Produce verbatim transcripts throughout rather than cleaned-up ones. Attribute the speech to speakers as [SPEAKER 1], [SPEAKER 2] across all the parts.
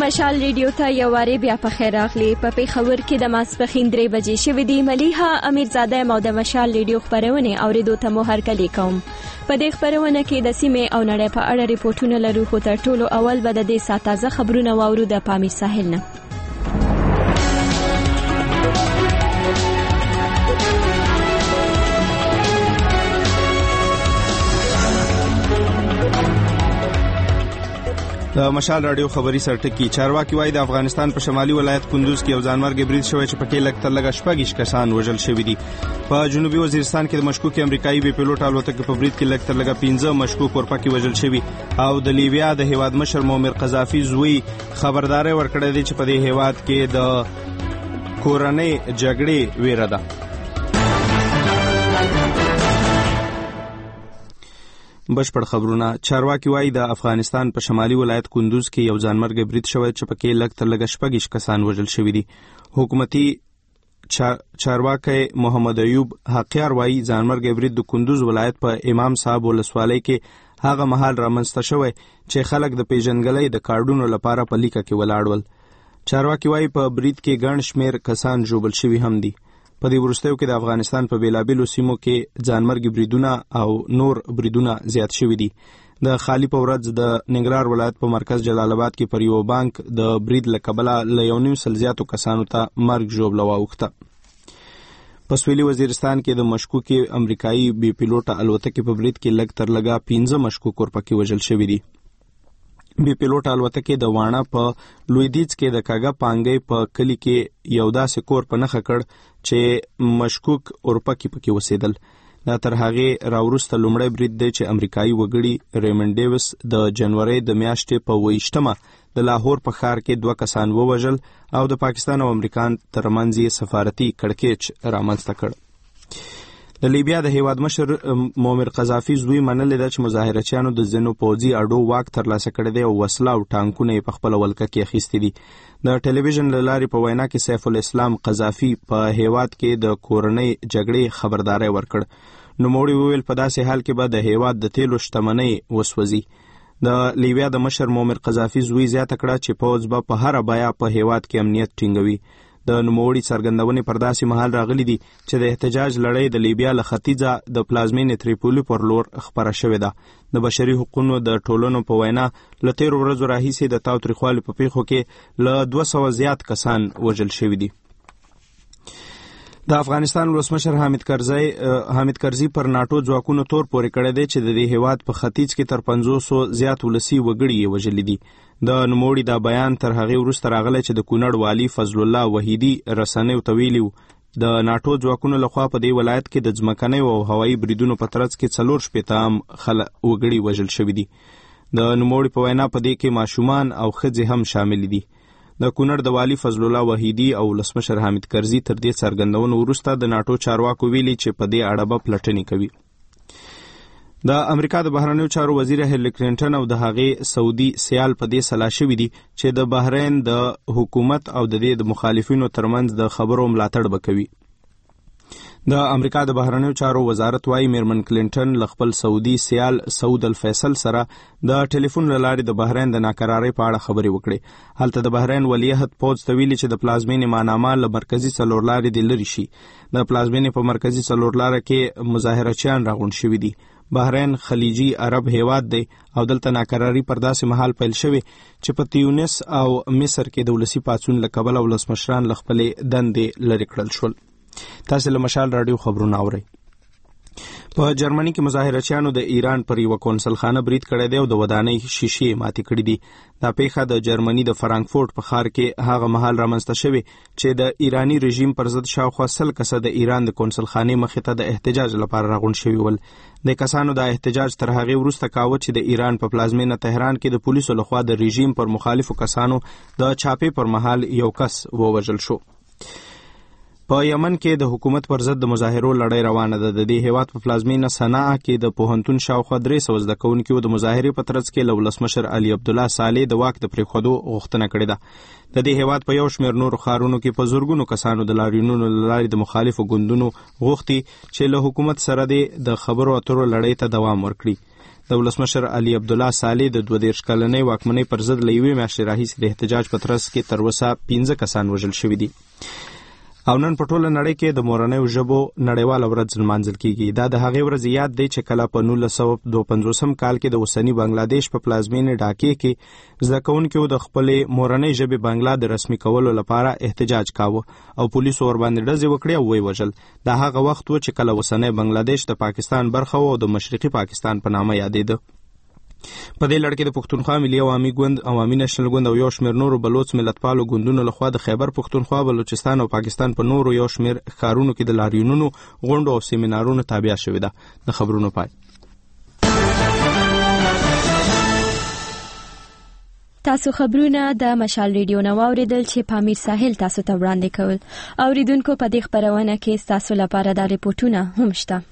[SPEAKER 1] مشال ریډیو ته یو وارې بیا په خیر راغلی. په پیښور کې د ماسپښین درې بجې شوې دي. ملیحه امیرزاده یم او د مشال ریډیو خپرونې اورېدو ته مو هرکلی کوم. په دې خپرونه کې د سیمې او نړۍ په اړه ریپورټونه لرو، خو تر ټولو اول به د دې ساعت تازه خبرونه واورو د پامیر ساحل نه.
[SPEAKER 2] د مشال رادیو خبری سرټکی. چارواکي وایي د افغانستان په شمالي ولایت کندوز کې یو ځانمرګي برید شوی چې پکې لږ تر لږه شپږ کسان وژل شوي دي. په جنوبي وزیرستان کې د مشکوک امریکایي بي پیلوټ الوتکې په برید کې لږ تر لږه پنځه مشکوک اورپکي وژل شوي او د لیبیا د هیواد مشر معمر قذافي زوی خبرداري ورکړې ده چې په دې هیواد کې د کورنۍ جګړې ویره ده. بشپړ خبرونه. چارواکي وایي د افغانستان په شمالي ولایت کندوز کې یو ځانمرګي برید شوی چې پکې لږ تر لږه شپږ کسان وژل شوي دي. حکومتي چارواکي محمد ایوب حقیار وایي ځانمرګي برید د کندوز ولایت په امام صاحب ولسوالۍ کې هغه مهال رامنځته شوی چې خلک د پیژنګلۍ د کارډونو لپاره په لیکه کې ولاړ ول. چارواکي وایي په برید کې ګڼ شمېر کسان ژوبل شوي هم دي. په دې وروستیو کې د افغانستان په بیلابیلو سیمو کې ځانمرګي بریدونه او نور بریدونه زیات شوي دي. د خالی په ورځ د ننګرهار ولایت په مرکز جلال آباد کې پر یو بانک د برید له کبله له یو نیم سل زیاتو کسانو ته مرګ ژوبله واوښته. په سویلي وزیرستان کې د مشکوکې امریکایي بي پیلوټه الوتکې په برید کې لږ تر لږه پنځه مشکوک اورپکي وژل شوي دي. بي پیلوټه الوتکې د واڼه په لویدیځ کې د کاګه پانګۍ په کلي کې یو داسې کور په نښه کړ چې مشکوک اورپکي پکې وسیدل. دا تر هغې راوروسته لومړی برید دی چې امریکایي وګړي ریمن ډیوس د جنوري د میاشتې په اوویشتمه د لاهور په ښار کې دوه کسان ووژل او د پاکستان او امریکا ترمنځ یې سفارتي کړکېچ رامنځته کړ. د لیبیا د هیواد مشر معمر قذافي زوی منلې ده چې مظاهرچیانو د ځینو پوځي اډو واک ترلاسه کړی دی او وسله او ټانکونه یې په خپله ولکه کې اخیستي دي. د ټلویزیون له لارې په وینا کې سیف الاسلام قذافي په هیواد کې د کورنۍ جګړې خبرداری ورکړ. نوموړي وویل په داسې حال کې به د هیواد د تیلو شتمنۍ وسوځي. د لیبیا د مشر معمر قذافي زوی زیاته کړه چې پوځ به په هره بیه په هیواد کې امنیت ټینګوي. د نوموړي څرګندونې پر داسې مهال راغلي دي چې د احتجاج لړۍ د لیبیا له ختیځه د پلازمینې تریپولي پر لور خپره شوې ده. د بشري حقوقو د ټولنو په وینا له تیرو ورځو راهیسې د تاوتریخوالي په پیښو کې له دوه سوه زیات کسان وژل شوي دي. د افغانستان ولسمشر حامد کرزي حامد کرزي پر ناټو ځواکونو تور پورې کړی دی چې د دې هیواد په ختیځ کې تر پنځوسو زیات ولسي وګړي یې وژلي دي. د نوموړي دا بیان تر هغې وروسته راغلی چې د کونړ والي فضل الله وحیدي رسنیو ته ویلي و د ناټو ځواکونو لخوا په دې ولایت کې د ځمکنیو او هوایي بریدونو په ترڅ کې څلور شپېته عام وګړي وژل شوي دي. د نوموړي په وینا په دې کې ماشومان او ښځې هم شامل دي. د کونړ د والي فضل الله وحیدي او ولسمشر حامد کرزي تر دې څرګندونو وروسته د ناټو چارواکو ویلي چې په دې اړه به پلټنې کوي. د امریکا د بهرنیو چارو وزیر هیلری کلینټن او د هغې سعودي سیال په دې سلا شوي دي چې د بحرین د حکومت او د دې د مخالفینو ترمنځ د خبرو ملاتړ به کوي. د امریکا د بهرنیو چارو وزارت وايي میرمن کلینټن له خپل سعودي سیال سعود الفیصل سره د ټلیفون له لارې د بحرین د ناکرارۍ په اړه خبرې وکړې. هلته د بحرین ولیعهد پوځ ته ویلي چې د پلازمینې ماناما له مرکزي څلورلارې دې لرې شي. د پلازمینې په مرکزي څلورلاره کې مظاهرچیان راغونډ شوي دي. بحرین خلیجي عرب هیواد دی او دلته ناکراري پر داسې مهال پیل شوی چې په تیونس او مصر کې د ولسي پاڅون له کبله ولسمشران له خپلې دندې لرې کړل شول. تاسو له مشال رادیو خبرونه اورئ. په جرمني کې مظاهرچیانو د ایران پر یوه کونسلخانه برید کړی دی او د ودانۍ شیشې ماتې کړي دي. دا پیښه د جرمني د فرانکفورټ په ښار کې هغه مهال رامنځته شوې چې د ایرانی رژیم پر ضد شاوخوا سل کسه د ایران د کونسلخانې مخې ته د احتجاج لپاره راغونډ شوي ول. د کسانو د احتجاج تر هغې وروسته کاوه چې د ایران په پلازمینه تهران کې د پولیسو لخوا د رژیم پر مخالفو کسانو د چاپې پر مهال یو کس ووژل شو. په یمن کې د حکومت پر ضد د مظاهرو لړۍ روانه ده. د دې هیواد په پلازمینه صنعا کې د پوهنتون شاوخوا درې سوه زده کوونکو د مظاهرې په ترڅ کې له ولسمشر علي عبدالله صالح د واک د پرېښودو غوښتنه کړې ده. د دې هیواد په یو شمېر نورو ښارونو کې په زرګونو کسانو د لاریونونو له لارې د مخالفو ګوندونو غوښتي چې له حکومت سره د خبرو اترو لړۍ ته دوام ورکړي. د ولسمشر علي عبدالله صالح د دوه دېرش کلنۍ واکمنۍ پر ضد له یوې میاشتې راهیسې د احتجاج په ترڅ کې تر اوسه پنځه کسان وژل شوي دي. او نن په ټوله نړۍ کې د مورنیو ژبو نړیواله ورځ لمانځل کیږي. دا د هغې ورځې یاد دی چې کله په نولس سوه دوه پنځوسم کال کې د اوسني بنګلادیش په پلازمینې ډاکې کې زده کوونکو د خپلې مورنۍ ژبې بنګلا د رسمي کولو لپاره احتجاج کاوه او پولیسو ورباندې ډزې وکړې او ویې وژل. دا هغه وخت و چې کله اوسنی بنګلادیش د پاکستان برخه و او د مشرقي پاکستان په نامه یادېده. په دې لړ کې د پښتونخوا ملي عوامي ګوند، عوامي نېشنل ګوند او یو شمېر نورو بلوڅ ملتپالو ګوندونو لخوا د خیبر پښتونخوا، بلوچستان او پاکستان په نورو یو شمېر ښارونو کې د لاریونونو، غونډو او سیمینارونو تابع شوې ده. د خبرونو پای.
[SPEAKER 1] تاسو خبرونه د مشال ریډیو نو اوریدل چې پامیر ساحل تاسو ته وړاندې کول. اوریدونکو په دې خبرونه کې تاسو لپاره د ریپورتونه هم شته.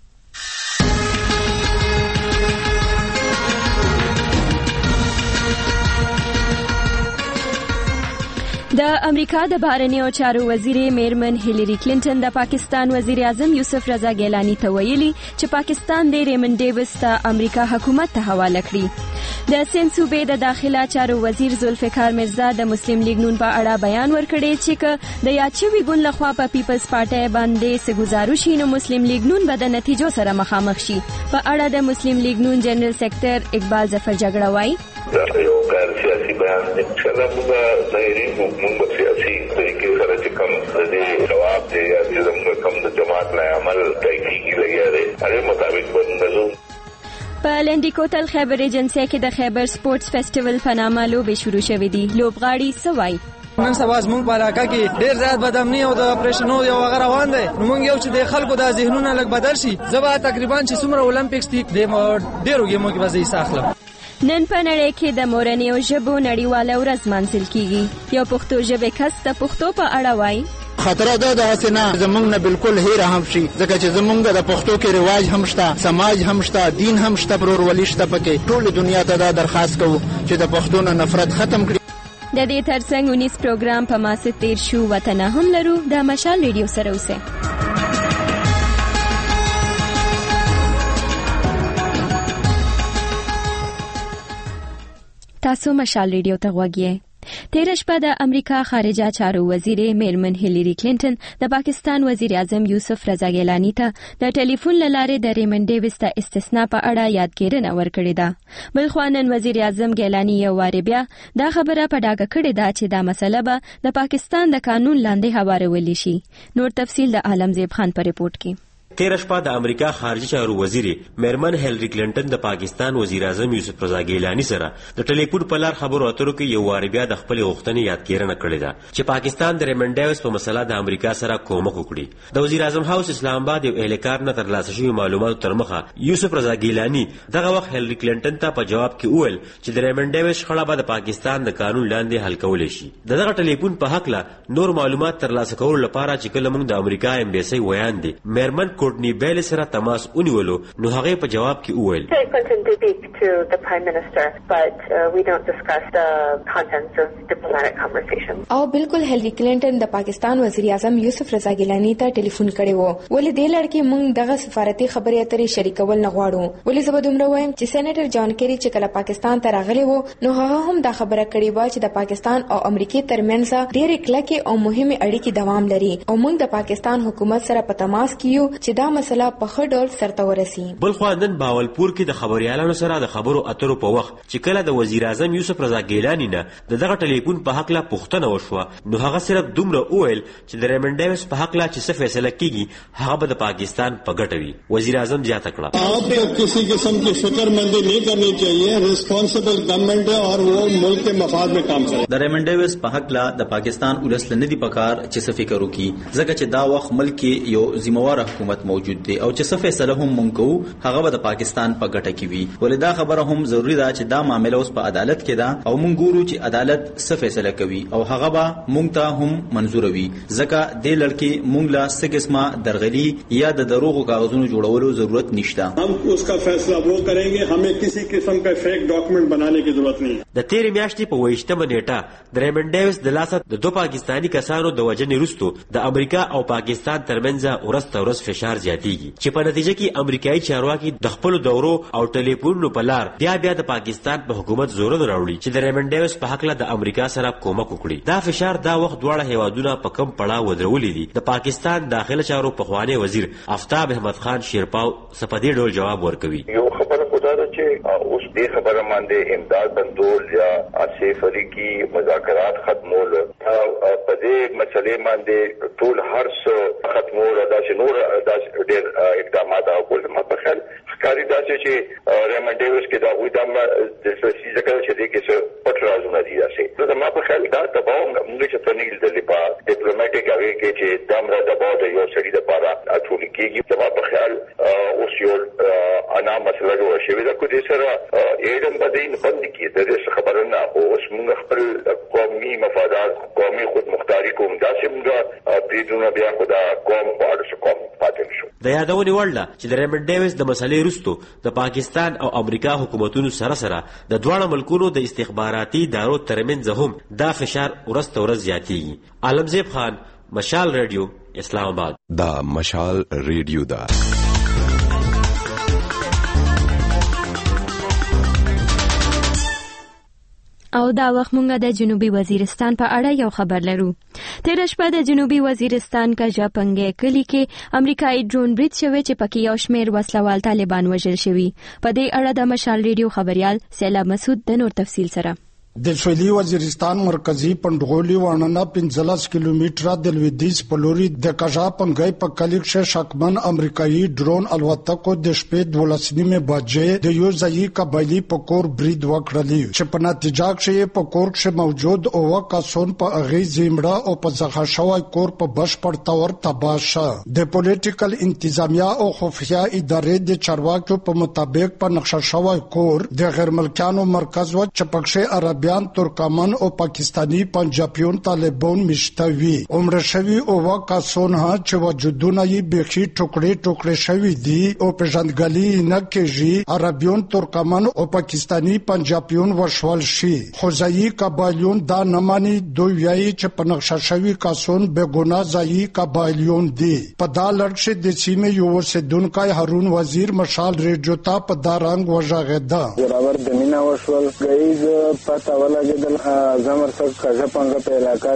[SPEAKER 1] د امریکا د بهرنیو چارو وزیر میرمن هیلری کلینټن د پاکستان وزیر اعظم یوسف رضا ګیلانی ته ویلي چې پاکستان د ریمن ډیویس ته امریکا حکومت ته حواله کړي. د سند صوبې د داخله چارو وزیر ذوالفقار مرزا د مسلم لیگ نون په اړه بیان ورکړی چې که د یاد شوي ګوند لخوا په پیپلز پارټۍ باندې څه ګزارش شي نو مسلم لیگ نون به د نتیجو سره مخامخ شي. په اړه د مسلم لیگ نون جنرال سیکرټر اقبال ظفر جګړه وایي
[SPEAKER 3] دا یو غیر سیاسي بیان دی چې موږ ظاهري موږ سیاسي طریقې سره چې کوم د دې جواب دی یا چې زموږ کوم د جماعت نه عمل کوي کېږي لګیا دی هغه مطابق بدلو.
[SPEAKER 1] په لنډي کوتل خیبر ایجنسي کې د خیبر سپورتس فیسټیوال په نامه لوبې شروع شوې دي. لوبغاړي څه وایي؟
[SPEAKER 4] نن سبا زموږ په علاقه کې ډېر زیات بدامني او د اپریشنو یو هغه روان دی. نو موږ یو چې د خلکو د ذهنونه لږ بدل شي. زه به تقریبا چې څومره اولمپیکس دي د ډېرو ګیمو کې به زه حصه اخلم.
[SPEAKER 1] نن په نړۍ کې د مورنیو ژبو نړیواله ورځ لمانځل کیږي. یو پښتو ژبې کس د پښتو په اړه وایي
[SPEAKER 5] خطر ده د حسنا زمونږ نه بالکل هیر هم شي ځکه چې زمونږ د پښتو کې رواج هم شته، سماج هم شته، دین هم شته، پرورولي شته. پکې ټول دنیا ته دا درخواست کوو چې د پښتو نه نفرت ختم کړي.
[SPEAKER 1] د دې ترڅنګ اونیس پروګرام په ماسه تیر شو وطن هم لرو. د مشال ریډیو سره اوسئ. تاسو مشال ریډیو ته غوږی. تیر شپه د امریکا خارجه چارو وزیر میرمن هیلری کلینټن د پاکستان وزیر اعظم یوسف رضا ګیلانی ته د ټلیفون لاره د ریمن ډیویس ته استثناء په اړه یادګیرنه ورکړې ده. بلخو نن وزیر اعظم ګیلانی یو وار بیا دا خبره په ډاګه کړې ده چې دا مسله به د پاکستان د قانون لاندې هوارول شي. نور تفصیل د عالمزیب خان په ریپورت کې.
[SPEAKER 6] تیر شپه د امریکا خارجه چارو وزیر میرمن هیلری کلینټن د پاکستان وزیر اعظم یوسف رضا ګیلانی سره د ټلیفون په لار خبرو اترو کې یو وار بیا د خپل غوښتنې یادګیرنه کړې ده چې پاکستان د ریمن ډیویس په مسله د امریکا سره کومک وکړي. د وزیر اعظم هاوس اسلام آباد یو اهلکار نه ترلاسه شوي معلوماتو تر مخه یوسف رضا ګیلانی دغه وخت هیلری کلینټن ته په جواب کې وویل چې د ریمن ډیویس شخړه به د پاکستان د قانون لاندې حل کولی شي. دغه ټلیفون په حق له نور معلومات ترلاسه کولو لپاره چې کله موږ د امریکا ایمبیسي ویان دي میرمن کورټنی بیل سره تماس ونیولو نو هغه په جواب کې وویل
[SPEAKER 7] او بالکل هیلری کلینټن د پاکستان وزیر اعظم یوسف رضا ګیلانی ته ټلیفون کړی وو. ولې دې لړ کې موږ دغه سفارتي خبرې اترې شریکول نه غواړو. ولې زه به دومره وایم چې سېنیټر جان کیری چې کله پاکستان ته راغلی وو نو هغه هم دا خبره کړې و چې د پاکستان او امریکای ترمنځ ډېرې کلکې او مهمه اړیکې دوام لري او موږ د پاکستان حکومت سره په تماس کې یو چې دا مسله په ښه ډول سرته ورسي.
[SPEAKER 6] بل خو نن باولپور کې د خبريالانو سره د خبرو اترو په وخت چې کله د وزیر اعظم یوسف رضا ګیلانی نه د دغه ټلیفون په حق لا پوښتنه وشوه نو هغه صرف دومره وویل چې د ریمن ډیویس په حق لا چې څه فیصله کیږي هغه به د پاکستان په ګټه وي. وزیر اعظم زیاته کړه
[SPEAKER 8] آپ کو کسی قسم کی فکرمندی نہیں کرنی چاہیے. ریسپانسبل گورنمنٹ ہے اور وہ ملک کے مفاد میں کام کرے.
[SPEAKER 9] د ریمن ډیویس په حق لا د پاکستان ولس لندې پکار چې څه فکر وکړي ځکه چې دا وخت ملک یو ذمہوار حکومت موجود دی او چې څه فیصله هم مونږ کوو هغه به د پاکستان په ګټه کې وي. ولې دا خبره هم ضروری ده چې دا معامله اوس په عدالت کې ده او مونږ ګورو چې عدالت څه فیصله کوي او هغه به مونږ ته هم منظور وي ځکه دې لړکې مونږ لا څه قسمه درغلي یا د دروغو کاغذونو جوړولو ضرورت نشته.
[SPEAKER 8] हम उसका फैसला वो करेंगे. हमें किसी किस्म का फेक डॉक्यूमेंट बनाने की जरूरत नहीं.
[SPEAKER 6] د تیرې میاشتې په ویشتمه نیټه د ریمن ډیویس د لاسه د دوه پاکستاني کسانو د وژنې وروسته د امریکا او پاکستان ترمنځ ورځ تر ورځ فشار فشار زیاتیږي چې په نتیجه کې امریکایي چارواکي د خپل دورو او ټلیفونونو په لار بیا بیا د پاکستان په حکومت زور راوړي چې د ریمن ډیویس په حق له د امریکا سره کومک وکړي. دا فشار دا وخت دواړه هیوادونه په کم پړاو ودرولې دي. د پاکستان داخله چارو پخوانی وزیر آفتاب احمد خان شیرپاو سپدې ډول جواب ورکوي.
[SPEAKER 3] یو خبره خدا ده چې اوس دې خبره باندې امداد بندول یا آصف علی کی مذاکرات ختمول په دې مسلې باندې ټول هر څه ختمول دا چې نور دا ډېر اقدامات او کول ما په خیال ښکاري دا چې ریمن ډیویس کې دا وې دا د سیاسي ځکه چې دې کې څه پټ رازونه دي داسې نو ما په خیال دا دباو موږ چې تنیل د لپاره ډیپلوماټیک هغه کې چې دمره دباو د یو سړي لپاره اټول کېږي ما په خیال اوس یو انا مسله جوړه شوې ده کو دې سره ایډم بدین بند کې د دې خبره نه اوس موږ خپل قومي مفادات قومي خود مختاري کوم داسې موږ پیډونه بیا خدا قوم پاړو کوم پاتې شو.
[SPEAKER 6] د یادونې وړ ده چې د ریمن ډیویس د مسلې وروسته د پاکستان او امریکا حکومتونو سره سره د دواړو ملکونو د استخباراتي ادارو ترمنځ هم دا فشار ورځ تر ورځ زیاتیږي. عالمزیب خان، مشال ریډیو، اسلام آباد.
[SPEAKER 10] دا مشال ریډیو دا
[SPEAKER 1] او دا وخت مونږه د جنوبي وزیرستان په اړه یو خبر لرو. تیر شپه د جنوبي وزیرستان کجا پنګې کلی کې امریکایي ډرون برید شوی چې پکې یو شمېر وسلوال طالبان وژل شوي. په دې اړه د مشال ریډیو خبريال سیلاب مسعود د نور تفصیل سره.
[SPEAKER 11] د سویلي وزیرستان مرکزی پندغولی واننا پنځلس کیلومتره د لویدیځ په لوري د کجا پنګای په کلیک شه شکمن امریکایي ډرون الوتکو د شپې دولس نیمه بجې د یو ځای قبایلی په کور برید وکړلی چې په نتیجه کې په کور کې موجود او کسون په اغه زیمړه او په ځخه شوی کور په بشپړ تور تباشه. د پولیټیکل انتظامیه او خفیه ادارې د چارواکو په مطابق په نقشه شوی کور د غیر ملکانو مرکز و چې پکښه عربی ترکمن او پاکستانی پنجابیون طالبان مشتوي عمر شوی او وکاسون ها چې وجودونه یې بخي ټوکړي ټوکړي شوی دي او په ژوندګلی نه کېږي. عربیون ترکمن او پاکستانی پنجابیون وشول شي. خوځایي قبایلیون دا نمانی دوی وایي چې په نقشه شوی کاسون به ګنا ځای قبایلیون دي. په دا لړ د سیمې یو ورسېدونکو هارون وزیر مشال ریډیو ته په دا رنګ وژغېده.
[SPEAKER 12] برابر د مینا وشول غیز پتا ولګیدل زمر څخه کجا پنګه په علاقہ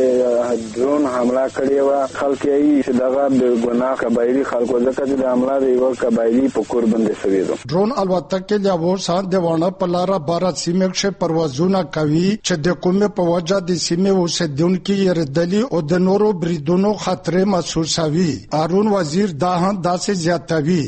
[SPEAKER 12] کې ډرون حمله کړې و. خلک یې چې دغه د ګناه قبایلی خلکو ځکه د حمله دی یو قبایلی په کور باندې شوی دی.
[SPEAKER 11] ډرون الوتکه له وسان د ونه په لار بارات سیمه کې پروازونه کوي چې د کومه په وجه د سیمه اوسیدونکو یې او د نورو بریدونو خطر محسوسوي. هارون وزیر دا هم داسې زیاتوي.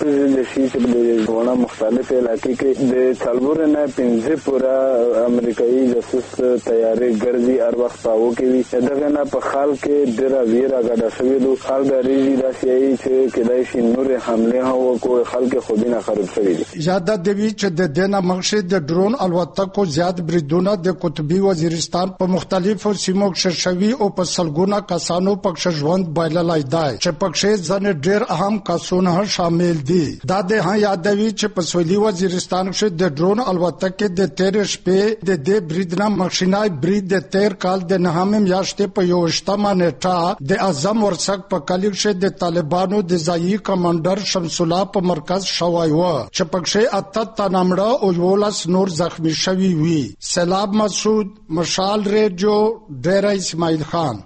[SPEAKER 12] د شي چې د ونه مختلف علاقې کې د څلور نه پنځه پورا امریکایي جاسوس تیارې ګرځي هر وخت پاو کوي. دغه نه په خال کې ډېر ویره غډه شوی دو خال د ریزي داسې چې کدای شي نور حمله هو کوی خلک خوبینه خراب شوی دي.
[SPEAKER 11] یاد دی چې د دینه مخشه د ډرون الوتکو زیات بریدونه د قطبي وزیرستان په مختلفو سیمو کې شوی او په سلګونه کسانو پکښ ژوند بایللای دی چې پکښ ځنه ډېر اهم کسونه شامل دي. دا د ها یادوي چې په سویلي وزیرستان کې د ډرون الوتکې د تیر شپې د دې بریدنا مخشنای برید د تیر کال د نهمه میاشتې په یوشتمه نیټه د اعظم ورسک په کلیک شه د طالبانو د ځایي کمانډر شمس الله په مرکز شوای و چې پکښه اته تنامړه او یولس نور زخمی شوی وی. سیلاب مسعود، مشال ریډیو، ډیره اسماعیل خان.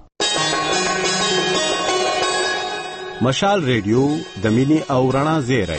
[SPEAKER 2] مشال ریډیو د مینی او رڼا زیری.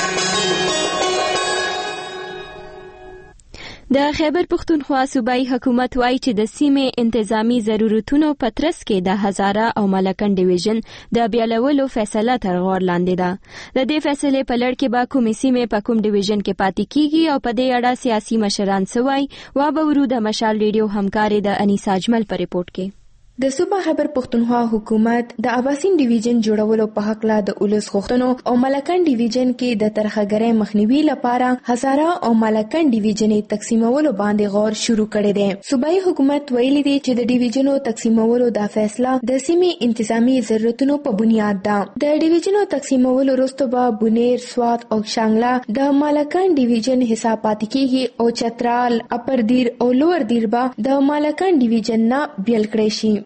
[SPEAKER 1] د خیبر پختونخوا صوبایي حکومت وایي چې د سیمې انتظامی ضرورتونو په ترڅ کې د هزاره او ملکن ډیویژن د بیالولو فیصله تر غور لاندې ده. د دې فیصلې په لړ کې به کومې سیمې په کوم ډیویژن کې پاتې کیږي او په دې اړه سیاسي مشران څه وایي. وا به ورو د مشال ریډیو همکاري د انیسا اجمل په ریپورت کې.
[SPEAKER 7] د صوبه خیبر پختونخوا حکومت د اباسین ډیویژن جوړولو په حق لا د اولس غوښتنو او ملکن ډیویژن کې د ترخګرۍ مخنیوي لپاره هزاره او ملکن ډیویژن تقسیمولو باندې غور شروع کړی دی. صوبایي حکومت ویلي دی چې د ډیویژنو تقسیمولو د فیصله د سیمې انتظامی ضرورتونو په بنیاد ده. د ډیویژنو تقسیمولو وروسته به بونیر، سوات او شانګله د ملکن ډیویژن حساب پاتې کیږي او چترال، اپر دیر او لوور دیر به د ملکن ډیویژن نه بیل کړی شي.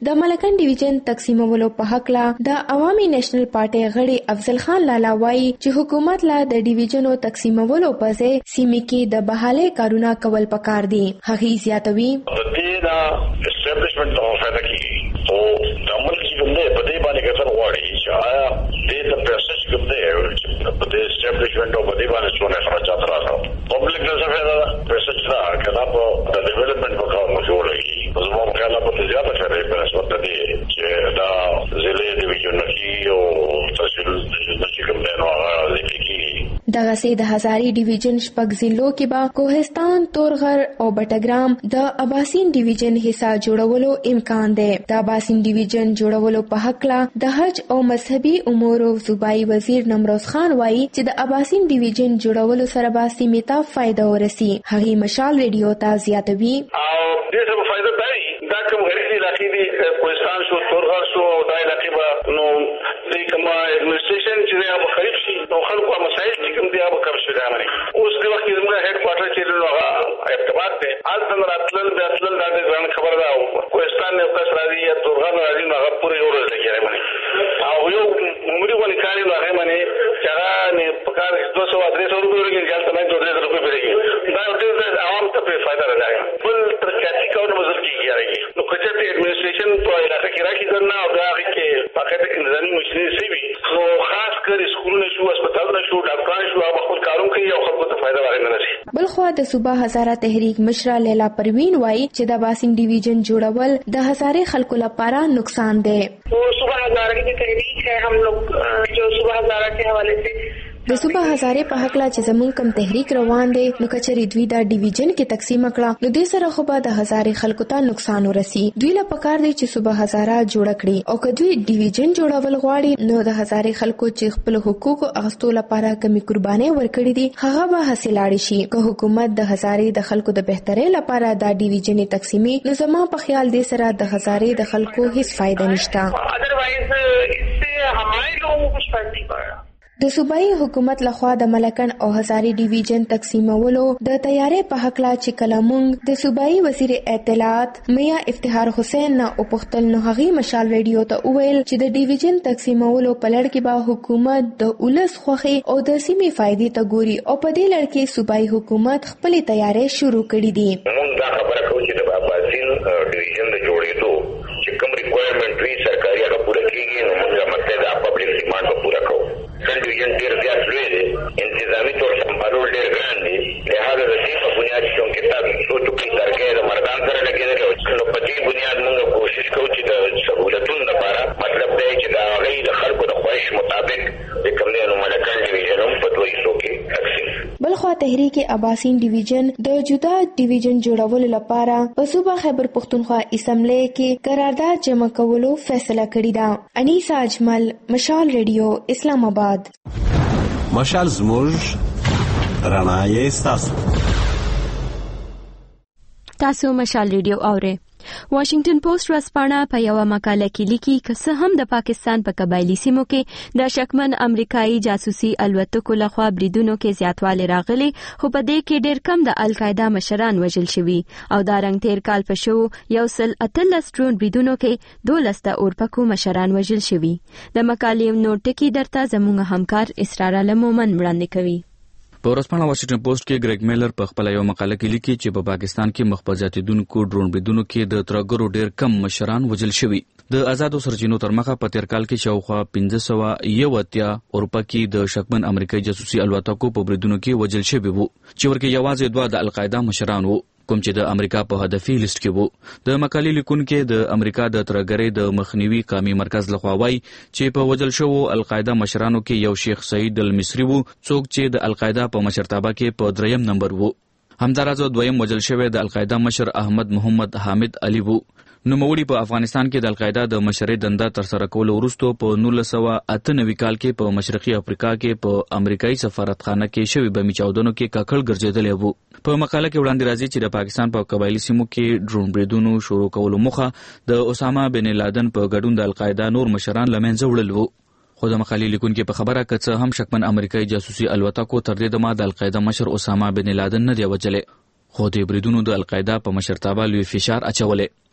[SPEAKER 7] د ملکن ډیویژن تقسیمولو په حق لا د عوامي نېشنل پارټي غړي افضل خان لالا وایي چې حکومت لا د ډیویژنو تقسیمولو په ځای سیمې کې د بحالۍ کارونه کول پکار دي. هغه زیاتوي
[SPEAKER 13] دا اسټابلیشمنت او فائدہ کیږي او د عمل کې کوم دی په دې باندې کتل غواړي چې آیا دې د پروسس کوم دی په دې اسټابلیشمنت او په دې باندې څونه خرچات راځي پبلک نه څه فائدہ پروسس را کله په د ډیولپمنټ په کار مو جوړیږي زموږ کله په زیاته شرایط په نسبت دي چې دا ضلع ډیویژن کې او تحصیل د کوم دی نو هغه لیکي
[SPEAKER 7] دغه سي د هزاري ډیویژن شپږ ضلعو کې به کوهستان، تورغر او بټګرام د اباسین ډیویژن حصہ جوړولو امکان دی. د اباسین ډیویژن جوړولو په حق لا د حج او مذهبي امور صوبایي وزیر نمروز خان وایي چې د اباسین ډیویژن جوړولو سره به سیمې ته فائدہ ورسي. هغه مشال ریډیو ته زیاتوي
[SPEAKER 13] او دې سره فائدہ دی دا کوم غریبي علاقې دي کوهستان شو، تورغر شو او دا علاقې به نو د کوم ایڈمنسټریشن چې هغه خریب شي او خلکو مسایل چې کوم دی هغه کم شي دا مری اوس د وخت زموږ هډ کوارټر چې نو ارتباط دی حال څنګه راتلل د اصل د ځان خبر دا کوهستان نه کس راځي یا تورغر راځي نو هغه پوره یو ورځ لګي مری او یو عمرې ونی کاری نو هغه مری چې هغه نه پکار دوه سوه درې سوه روپۍ ورګي ځل ته نه جوړې روپۍ پیږي دا د عوام ته په فائدہ راځي بل ترکاتی کول مزل کیږي نو کچته ایڈمنسټریشن په علاقه کې راځي کنه او دا کې پاکټ انځاني مشینری سی وي نو خاص کر اسکولونه شو هسپتالونه شو ډاکټران شو هغه خپل کارونه کوي او خلکو ته فائدہ ورنه رسي.
[SPEAKER 7] بلخوا د صوبه هزاره تحریک مشره لیلا پروین وایي چې د اباسین ډیویژن جوړول د هزاره خلکو لپاره نقصان دی.
[SPEAKER 14] वो सुबह हजारा की तहरीक है हम लोग जो सुबह हजारा के हवाले से
[SPEAKER 7] د صوبه هزاره په حق لا چې زمون کم تحریک روان دی نو کچری دوی دا ډیویژن کې تقسیم کړه نو د سره خو به د هزاره خلکو ته نقصان ورسي. دوی لا پکار دی چې صوبه هزاره جوړ کړي او کدوې ډیویژن جوړول غواړي نو د هزاره خلکو چې خپل حقوق اغستو لپاره کمی قرباني ورکړي دي هغه به حاصلاړي شي. که حکومت د هزاره د خلکو د بهتري لپاره دا ډیویژن تقسیمي نو زما په خیال دی سره د هزاره د خلکو هیڅ فائدہ نشته.
[SPEAKER 14] अदरवाइज इससे हमारे लोगों को कुछ फर्क नहीं पड़ा.
[SPEAKER 7] د صوبایي حکومت لخوا د ملکن او هزاري ډیویژن تقسیمولو د تیارې په حق لا چې کلمونګ د صوبایي وزیر اطلاعات میا افتخار حسین نه او پختل نو هغه مشال ریډیو ته وویل چې د ډیویژن تقسیمولو په لړ کې به حکومت د اولس خوخي او د سیمې فائدې ته ګوري او په دې لړ کې صوبایي حکومت خپل تیارې شروع کړې دي.
[SPEAKER 3] موږ دا خبره کوو چې د اباسین ډیویژن د جوړېدو چې کوم ریکوایرمنټ وی سرکاري هغه پوره کیږي نو موږ مطلب د پبلک ډیمانډ په پوره کوو. ډیویژن ډیر زیات لوی دی انتظامی طور سمبالول ډیر ګران دی لہذا د دې په بنیاد چې کتاب څو ټکي سرکې د مردان سره لګیدل نو په دې بنیاد موږ کوشش کوو چې د سہولتونو لپاره مطلب دی چې دا غي د خلکو د خواهش مطابق د کوم نه ملکان ډیویژن هم په دوی سو کې تقسیم.
[SPEAKER 7] بلخوا تحریک اباسین ډیویژن د جدا ډیویژن جوړولو لپاره په صوبه خیبر پختونخوا اسمبلی کې قرارداد جمع کولو فیصله کړې ده. انیسا اجمل، مشال ریډیو، اسلام آباد.
[SPEAKER 15] مشال زموږ رڼا یې ستاسو.
[SPEAKER 1] تاسو مشال ریډیو اورئ. واشنگټن پوسټ ورځپاڼه په یو مقاله کې لیکي چې څه هم د پاکستان په قبایلی سیمو کې د شکمن امریکایي جاسوسي الوتکو لخوا بریدونو کې زیاتوالی راغلی خو په دې کې ډېر کم د القاعده مشران وژل شوي او دا رنګ تیر کال په شو یو سل اتلس ډرون بریدونو کې دولس د اورپکو مشران وژل شوي. د مقالې نوټ ټکی درته زموږ همکار اسرار علم مومن وړاندې کوي.
[SPEAKER 16] په ورځپاڼه واشنگټن پوسټ کې ګریګ میلر په خپل یو مقاله کې لیکي چې په پاکستان کې مخبزاتیدونکو ډرون بریدونو کې د ترګرو ډیر کم مشران وژل شوي. د آزادو سرچینو تر مخه په تیر کال کې شاوخوا پنځه سوه یو اتیا اورپکي د شکمن امریکایي جاسوسي الوتکو په بریدونو کې وژل شوي وو چې ورکه یوازې دوه د القاعده مشران وو کوم چې د امریکا په هدفي لیست کې وو. د مقالې لیکونکو د امریکا د ترګرې د مخنیوي قومي مرکز لخوا وایي چې په وژل شوو القاعده مشرانو کې یو شیخ سعید المصری وو څوک چې د القاعده په مشرتابه کې په دریم نمبر وو. همدارازو دویم وژل شوی د القاعده مشر احمد محمد حامد علي وو. نوموړي په افغانستان کې د القاعده د مشرۍ دنده تر سره کولو وروسته په نولس سوه اته نوي کال کې په مشرقي افریقا کې په امریکایي سفارتخانه کې شوي بمي چاودنو کې کاکړ ګرځېدلی وو. په مقاله کې وړاندې راځي چې د پاکستان په قبایلی سیمو کې ډرون بریدونو شروع کولو موخه د اسامه بن لادن په ګډون د القاعده نور مشران له منځه وړل وو. خو د مقالې لیکونکو په خبره که څه هم شکمن امریکایي جاسوسي الوتکو تر دې دمه د القاعده مشر اسامه بن لادن نه دی وژلی خو د بریدونو د القاعده په مشرتابه لوی فشار اچولی.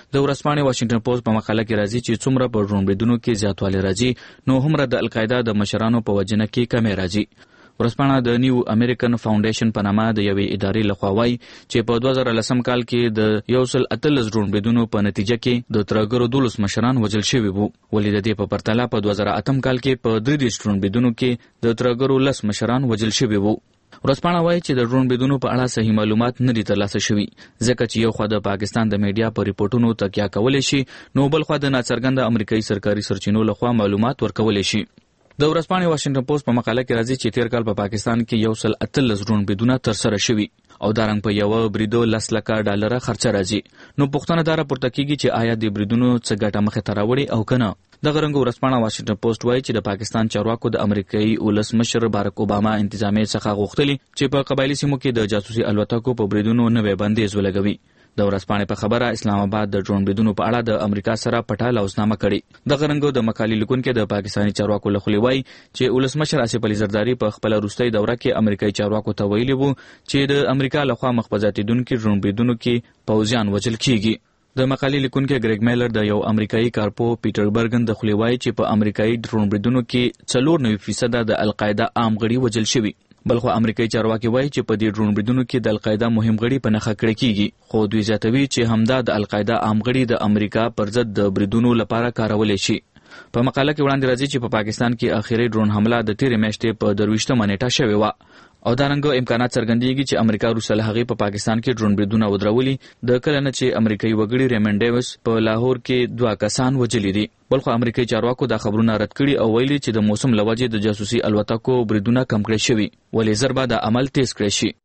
[SPEAKER 16] د ورځپاڼې واشنگټن پوسټ په مقاله کې راځي چې څومره په ډرون بریدونو کې زیاتوالی راځي نو هم د القاعده د مشرانو په وجنه کې کمی راځي. ورځپاڼه د نیو امریکن فاونډیشن په نامه د یوې ادارې لخوا وایي چې په دوه زره لسم کال کې د یو سل اتلس ډرون بریدونو په نتیجه کې د ترهګرو دولس مشران وژل شوي وو، ولې د دې په پرتله په دوه زره اتم کال کې په درې دېرش ډرون بریدونو کې د ترهګرو لس مشران وژل شوي وو. ورځپاڼه وایي چې د ډرون بریدونو په اړه صحیح معلومات نه دي ترلاسه شوي، ځکه چې یو خوا د پاکستان د میډیا په ریپورټونو تکیه کولی شي نو بل خوا د ناڅرګنده امریکایي سرکاري سرچینو لخوا معلومات ورکولی شي. د ورځپاڼې واشنگټن پوسټ په مقاله کې راځي چې تیر کال په پاکستان کې یو سل اتلس ډرون بریدونه ترسره شوي او دا رنګ په یوه بریدو لس لکه ډالره خرچه راځي. نو پوښتنه دا راپورته کیږي چې آیا د بریدونو څه ګټه مخې ته راوړي او که نه. دغه رنګ ورځپاڼه واشنگټن پوسټ وایي چې د پاکستان چارواکو د امریکایي ولسمشر بارک اوباما انتظامیې څخه غوښتلي چې په قبایلي سیمو کې د جاسوسي الوتکو په بریدونو نوی بندیز ولګوي. د ورځپاڼې په خبره اسلام آباد د ډرون بریدونو په اړه د امریکا سره پټه لوزنامه کړې. دغه رنګ د مقالې لیکونکي د پاکستاني چارواکو له خولې وایي چې ولسمشر آصف علي زرداري په خپله وروستۍ دوره کې امریکایي چارواکو ته ویلي وو چې د امریکا لخوا مخ په زیاتېدونکي ډرون بریدونو کې پوځیان وژل کیږي. د مقالې لیکونکي ګریګ میلر د یو امریکایي کارپو پیټر برګن د خولې وایي چې په امریکایي ډرون بریدونو کې څلور نوي فیصده د القاعده عام غړي وژل شوي. بلخو امریکایي چارواکي وایي چې په دې ډرون بریدونو کې د القاعده مهم غړي په نښه کړی کیږي، خو دوی زیاتوي چې همدا د القاعده عام غړي د امریکا پر ضد د بریدونو لپاره کارولی شي. په مقاله کې وړاندې راځي چې په پاکستان کې اخیری ډرون حمله د تیرې میاشتې په درویشتمه نیټه شوې وه او دا رنګ امکانات څرګندېږي چې امریکا وروسته له هغې په پا پاکستان کې ډرون بریدونه ودرولي د کله نه چې امریکایي وګړي ریمن ډیوس په لاهور کې دوه کسان وژلي دي. بلخو امریکایي چارواکو دا خبرونه رد کړي او ویلي چې د موسم له وجې د جاسوسي الوتکو بریدونه کم کړی شوي، ولې ژر به دا عمل تیز کړی شي.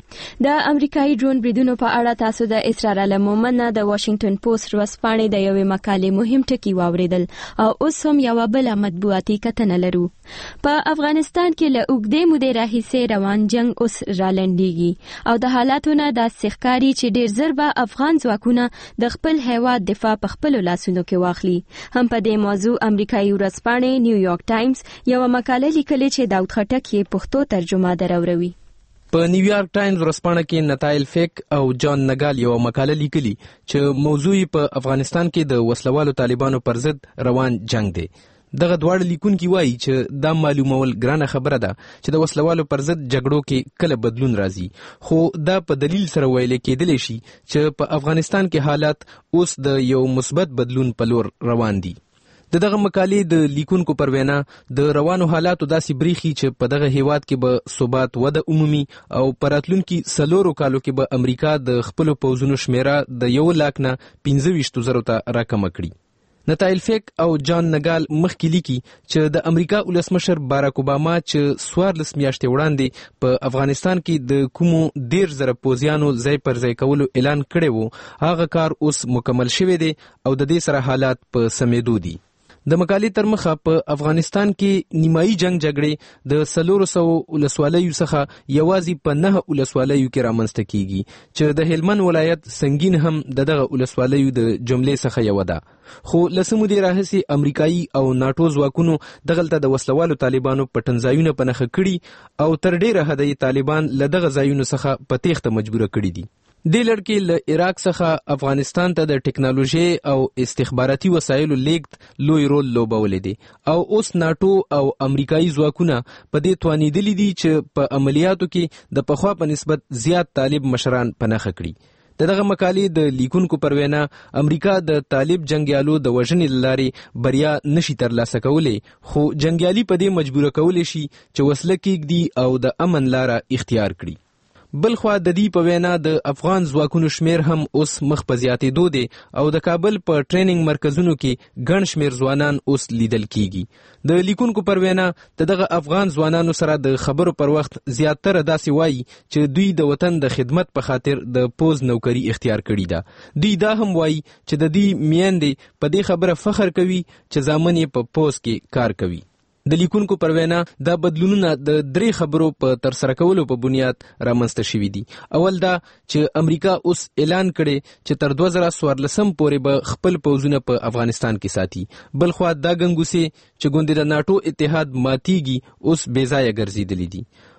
[SPEAKER 1] د امریکایي ډرون بریدونو په اړه تاسو د اسرار المومن د واشنگټن پوسټ ورځپاڼې د یوې مقالې مهم ټکي واوریدل او اوس هم یوه بله مطبوعاتي کتنه لرو. په افغانستان کې له اوږدې مودې راهیسې روان جنگ اوس رالنډېږي او د حالاتو نه داسې ښکاري چې ډېر ژر به افغان ځواکونه د خپل هیواد دفاع په خپلو لاسونو کې واخلي. هم په دې موضوع امریکایي ورځپاڼې نیویارک ټایمز یوه مقاله لیکلې چې داود خټک یې پښتو ترجمه دراوروي.
[SPEAKER 17] په نیویارک ټایمز ورځپاڼه کې نتایل فیک او جان نګال یو مقاله لیکلي چې موضوع په افغانستان کې د وسلوالو طالبانو پر ضد روان جنگ دی. دغه دواړه لیکونکي وایي چې دا معلومول ګرانه خبره ده چې د وسلوالو پر ضد جګړو کې کله بدلون راځي، خو دا په دلیل سره ویل کېدلی شي چې په افغانستان کې حالات اوس د یو مثبت بدلون په لور روان دي. د دغه مقالې د لیکونکو پر وینا د روانو حالاتو داسې بریخي چې په دغه هیواد کې به ثبات وده عمومي او په راتلونکي څلورو کالو کې به امریکا د خپلو پوځونو شمیره د یو لاک نه پنځه ویشتو زرو ته راکمه کړي. نتایل فیک او جان نګال مخکې لیکي چې د امریکا ولسمشر بارک اوباما چې څوارلس میاشتې وړاندې په افغانستان کې د کومو ډېر زره پوځیانو ځای پر ځای کولو اعلان کړی و هغه کار اوس مکمل شوی دی او د دې سره حالات په سمېدو دي. د مقالې تر مخه په افغانستان کې نیمایي جنگ جګړې د څلورو سوو ولسوالیو څخه یوازې په نهه ولسوالیو کې رامنځته کیږي چې د هلمند ولایت سنگین هم د دغه ولسوالیو د جملې څخه یوه ده. خو له څه مودې راهیسې امریکایي او ناټو ځواکونو دغلته د وسلوالو طالبانو پټنځایونه په نښه کړي او تر ډېره حده یې طالبان له دغه ځایونو څخه په تېښته مجبوره کړي دي. دې لړ کې له عراق څخه افغانستان ته د ټکنالوژي او استخباراتي وسایلو لیږد لوی رول لوبولی دی او اوس ناټو او امریکایي ځواکونه په دې توانېدلي دي چې په عملیاتو کې د پخوا په نسبت زیات طالب مشران په نښه کړي. د دغه مقالې د لیکونکو پر وینا امریکا د طالب جنګیالو د وژنې له لارې بریا نشي ترلاسه کولی، خو جنګیالي په دې مجبوره کولی شي چې وسله کېږدي او د امن لاره اختیار کړي. بلخوا د دې په وینا د افغان ځواکونو شمیر هم اوس مخ په زیاتېدو دی او د کابل په ټریننګ مرکزونو کې ګڼ شمیر ځوانان اوس لیدل کیږي. د لیکونکو پر وینا د دغه افغان ځوانانو سره د خبرو پر وخت زیاتره داسې وایي چې دوی د وطن د خدمت په خاطر د پوز نوکری اختیار کړې ده. دوی دا هم وایي چې د دې میندې په دې خبره فخر کوي چې زامن یې په پوز کې کار کوي. د لیکونکو پر وینا دا بدلونونه د درې خبرو په ترسره کولو په بنیاد رامنځته شوي دي. اول دا چې امریکا اوس اعلان کړي چې تر دوه زره څوارلسم پورې به خپل پوځونه په افغانستان کې ساتي. بلخوا دا ګنګوسې چې ګوندې د ناټو اتحاد ماتیږي اوس بې ځایه ګرځېدلي دي.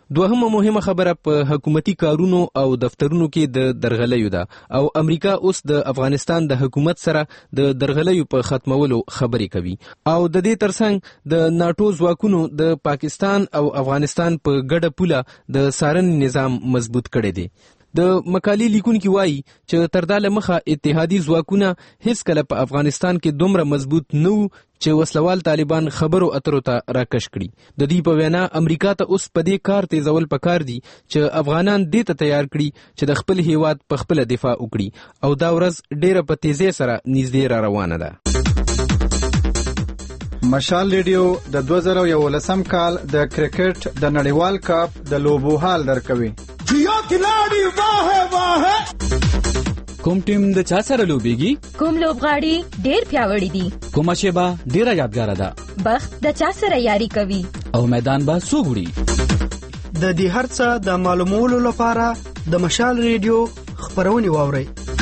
[SPEAKER 17] دوهمه مهمه خبره په حکومتي کارونو او دفترونو کې د درغلیو ده او امریکا اوس د افغانستان د حکومت سره د درغلیو په ختمولو خبرې کوي او د دې ترڅنګ د ناتو ځواکونو د پاکستان او افغانستان په ګډه پوله د څارنې نظام مضبوط کړی دی. د مقالې لیکونکي وایي چې تر دا له مخه اتحادي ځواکونه هیڅ کله په افغانستان کې دومره مضبوط نه وو چې وسلوال طالبان خبرو اترو ته راکش کړي. د دې په وینا امریکا ته اوس په دې کار تیزول پکار دي چې افغانان دې ته تیار کړي چې د خپل هیواد په خپل دفاع وکړي او دا ورځ ډیره په تیزی سره نږدې را روانه ده.
[SPEAKER 18] مشال ریډیو د دوه زره یولسم کال د کرکټ د نړیوال کپ د لوبو حال درکوي.
[SPEAKER 19] جیو کلاڑی واہ واہ
[SPEAKER 16] کوم ټیم د چا سره لوبيږي؟
[SPEAKER 20] کوم لوبغاړي ډېر پیاوړي دي؟
[SPEAKER 16] کومه شیبه ډیره یادګار ده؟
[SPEAKER 20] بخت د چا سره یاري کوي؟
[SPEAKER 16] او میدان به څوک وړي؟
[SPEAKER 19] د دې هرڅه د معلومولو لپاره د مشال ریډیو خبرونه واورئ.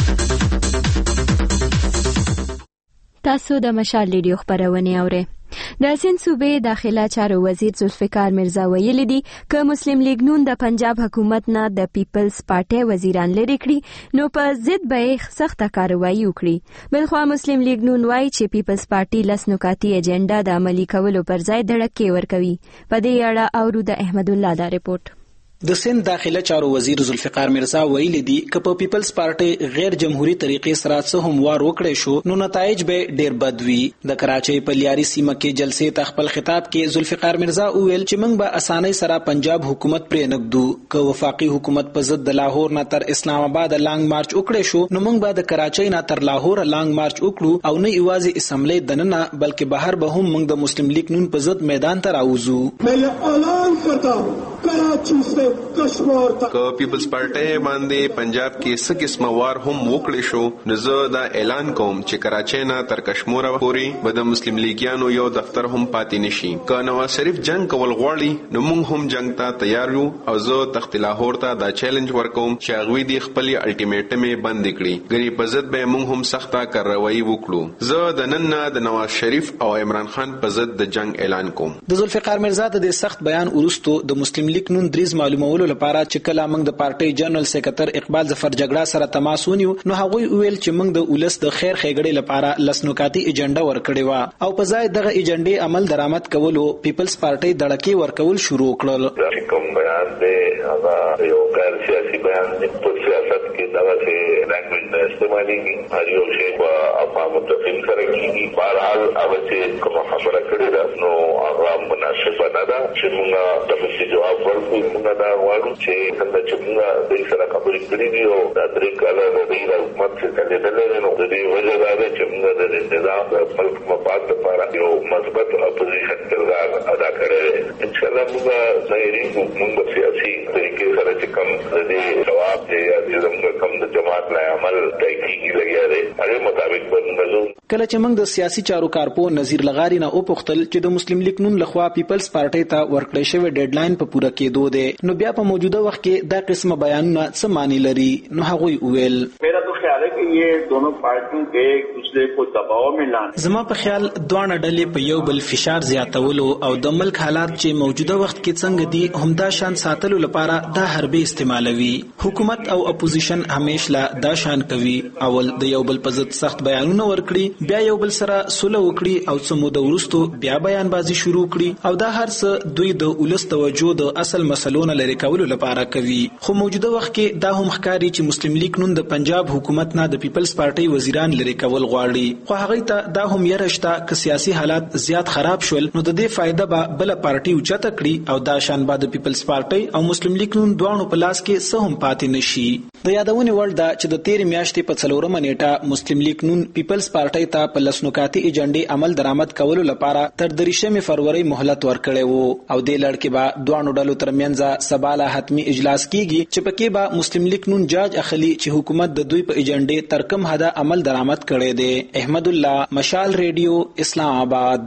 [SPEAKER 1] تاسو د مشال ریډیو خبرونه اورئ. د سند صوبې داخله چارو وزیر ذوالفقار مرزا ویلي دي ک مسلم لیگ نون د پنجاب حکومت نه د پیپلز پارټي وزیران لري کړي نو په ضد به سخت کاروایی وکړي. بلخوا مسلم لیگ نون وايي چې پیپلز پارټي لس نکاتي ایجنډا د عملي کولو پر ځای دړکې ورکوي. په دې اړه اورو د احمد الله دا رپورت.
[SPEAKER 21] د سند داخله چارو وزیر ذوالفقار مرزا ویلي دي ک په پیپلز پارټي غیر جمهوریت طریقې سره څه هم وار وکړي شو نو نتایج به ډیر بد وي. د کراچۍ په لیاري سیمه کې جلسې ته خپل خطاب کې ذوالفقار مرزا وویل چې موږ به اسانۍ سره پنجاب حکومت پرې نګدو. ک وفاقي حکومت په ضد د لاهور نه تر اسلام آباد لانګ مارچ وکړي شو نو موږ به د کراچۍ نه تر لاهور لانګ مارچ وکړو او نه یوازې اسمبلی دننه بلکې بهر به هم موږ د مسلم لیگ نون په ضد میدان ته راوځو.
[SPEAKER 19] مې اعلان کړم کراچۍ سے کشمیر
[SPEAKER 22] که پیپلز پارټي باندې پنجاب کې څه قسمه وار هم وکړي شو نو زه دا اعلان کوم چې کراچۍ نه تر کشمیر پورې به د مسلم لیګیانو یو دفتر هم پاتې نشي. که نواز شریف جنگ کول غواړي نو موږ هم جنگ ته تیار یو او زه تخت لاهور ته دا چیلنج ورکوم چې هغوی دې خپل الټیمیټم بند کړي ګری په ضد به موږ هم سخته کاروایی وکړو. زه د نن نه د نواز شریف او عمران خان په ضد د جنگ اعلان کوم.
[SPEAKER 21] د ذوالفقار مرزا د سخت بیان وروسته د مسلم لیگ نون دریز معلومولو لپاره چې کله موږ د پارټي جنرال سیکریټر اقبال ظفر جګړه سره تماس ونیو نو هغه ویل چې موږ د ولس د خیر ښېګړې لپاره لسنوکاتي ایجنډا ورکړې و او په ځای دغه ایجنډې عمل درآمد کولو پیپلز پارټي دړکې ورکول شروع کړل.
[SPEAKER 3] کوم بیان دی هغه یو غیر سیاسي بیان دی. په سیاست کې دا څه لانګویج نه استعمالېږي. هر یو شی په افهام متفق سره کېږي. بهرحال هغه چې کومه خبره کړې ده نو هغه مناسبه نه ده چې موږ د جواب ورکړو. موږ دا غواړو چې څنګه چې موږ د سره خبرې کړې دي او د درې کاله د دې حکومت څخه لیدلې نو د دې وجه دا ده چې موږ د نظام د ملک مفاد لپاره یو مثبت اپوزیشن کردار ادا کړی. ان شاء الله موږ ظاهري موږ سیاسي طریقې سره چې کوم د دې جواب دی یا زموږ کوم د جماعت لا عمل تحقیقي لګیا دی هغه مطابق بنځو.
[SPEAKER 21] کله چې موږ د سیاسي چارو کارپو نذیر لغاری نه او پختل چې د مسلم لیگ نون لخوا پیپلز پارټي ته ورکړې شوی ډیډلاین په پوره کېدو دی نو بیا په موجوده وخت کې دا قسمه بیانونه څه معنی لري نو هغوی وویل.
[SPEAKER 23] میرا تو خیال ہے کہ یہ دونوں پارٹیوں کے ایک دوسرے کو دباؤ میں لانا.
[SPEAKER 21] زما په خیال دوه ډلې په یو بل فشار زیاتولو او د ملک حالات چې موجوده وخت کې څنګه دي همدا شان ساتلو لپاره دا حربې استعمالوي. حکومت او اپوزیشن همیشه دا شان کوي. اول د یو بل په ضد سخت بیانونه ورکړي بیا یو بل سره سوله وکړي او څه موده وروسته بیا بیان بازی شروع کړي او دا هر څه دوی د ولس توجه د اصل مسلو نه لري کولو لپاره کوي. خو موجوده وخت کې دا هم ښکاري چې مسلم لیگ نون د پنجاب حکومت نه د پیپلز پارټي وزیران لري کول غواړي. خو هغه ته دا هم یره شته چې سیاسي حالات زیات خراب شول نو د دې فائدہ به بل پارټي اوچته کړي او دا شان بعد پیپلز پارټي او مسلم لیگ نون دوه په لاس کې څه هم پاتې نشي. د یادونه وړ ده چې د تیر میاشتې په څلورمه نیټه مسلم لیگ نون پیپلز پارټي ته په لسنوکاتي ایجنډې عمل درآمد کولو لپاره تر دریشمې فروری مهلت ورکړی وو او د لړ کې به دوه ډلو ترمنځ سباله حتمی اجلاس کیږي چې پکې به مسلم لیگ نون جاج اخلي چې حکومت د دوی په ایجنډې تر کوم حد عمل درآمد کړی دی. احمد الله مشال ریډیو اسلام آباد.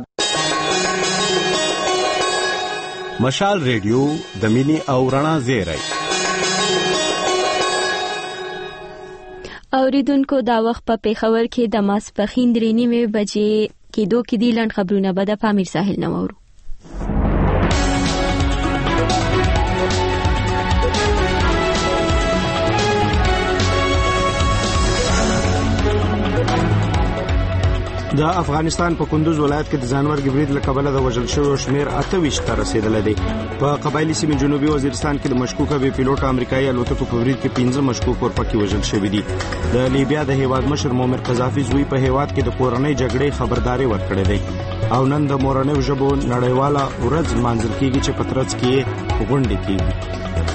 [SPEAKER 15] مشال ریډیو د مینی او رڼا زیری.
[SPEAKER 1] اوریدونکو دا وخت په پیښور کې د ماسپښین درې نیمې بجې کېدو کې دی. لنډ خبرونه به د پامیر ساحل نه واورو.
[SPEAKER 2] د افغانستان په کندوز ولایت کې د ځانمرګ برید له کبله د وژل شویو شمیر اته ویشت ته رسیدلی دی. په قبایلي سیمې جنوبي وزیرستان کې د مشکوکه بې پیلوټه امریکایي الوتکو په برید کې پنځه مشکوک ورپکې وژل شوي دي. د لیبیا د هیواد مشر مومر قذافي زوی په هیواد کې د کورنۍ جګړې خبرداري ورکړې دی او نن د مورنیو ژبو نړیواله ورځ لمانځل کیږي چې په ترڅ کې یې غونډې کیږي.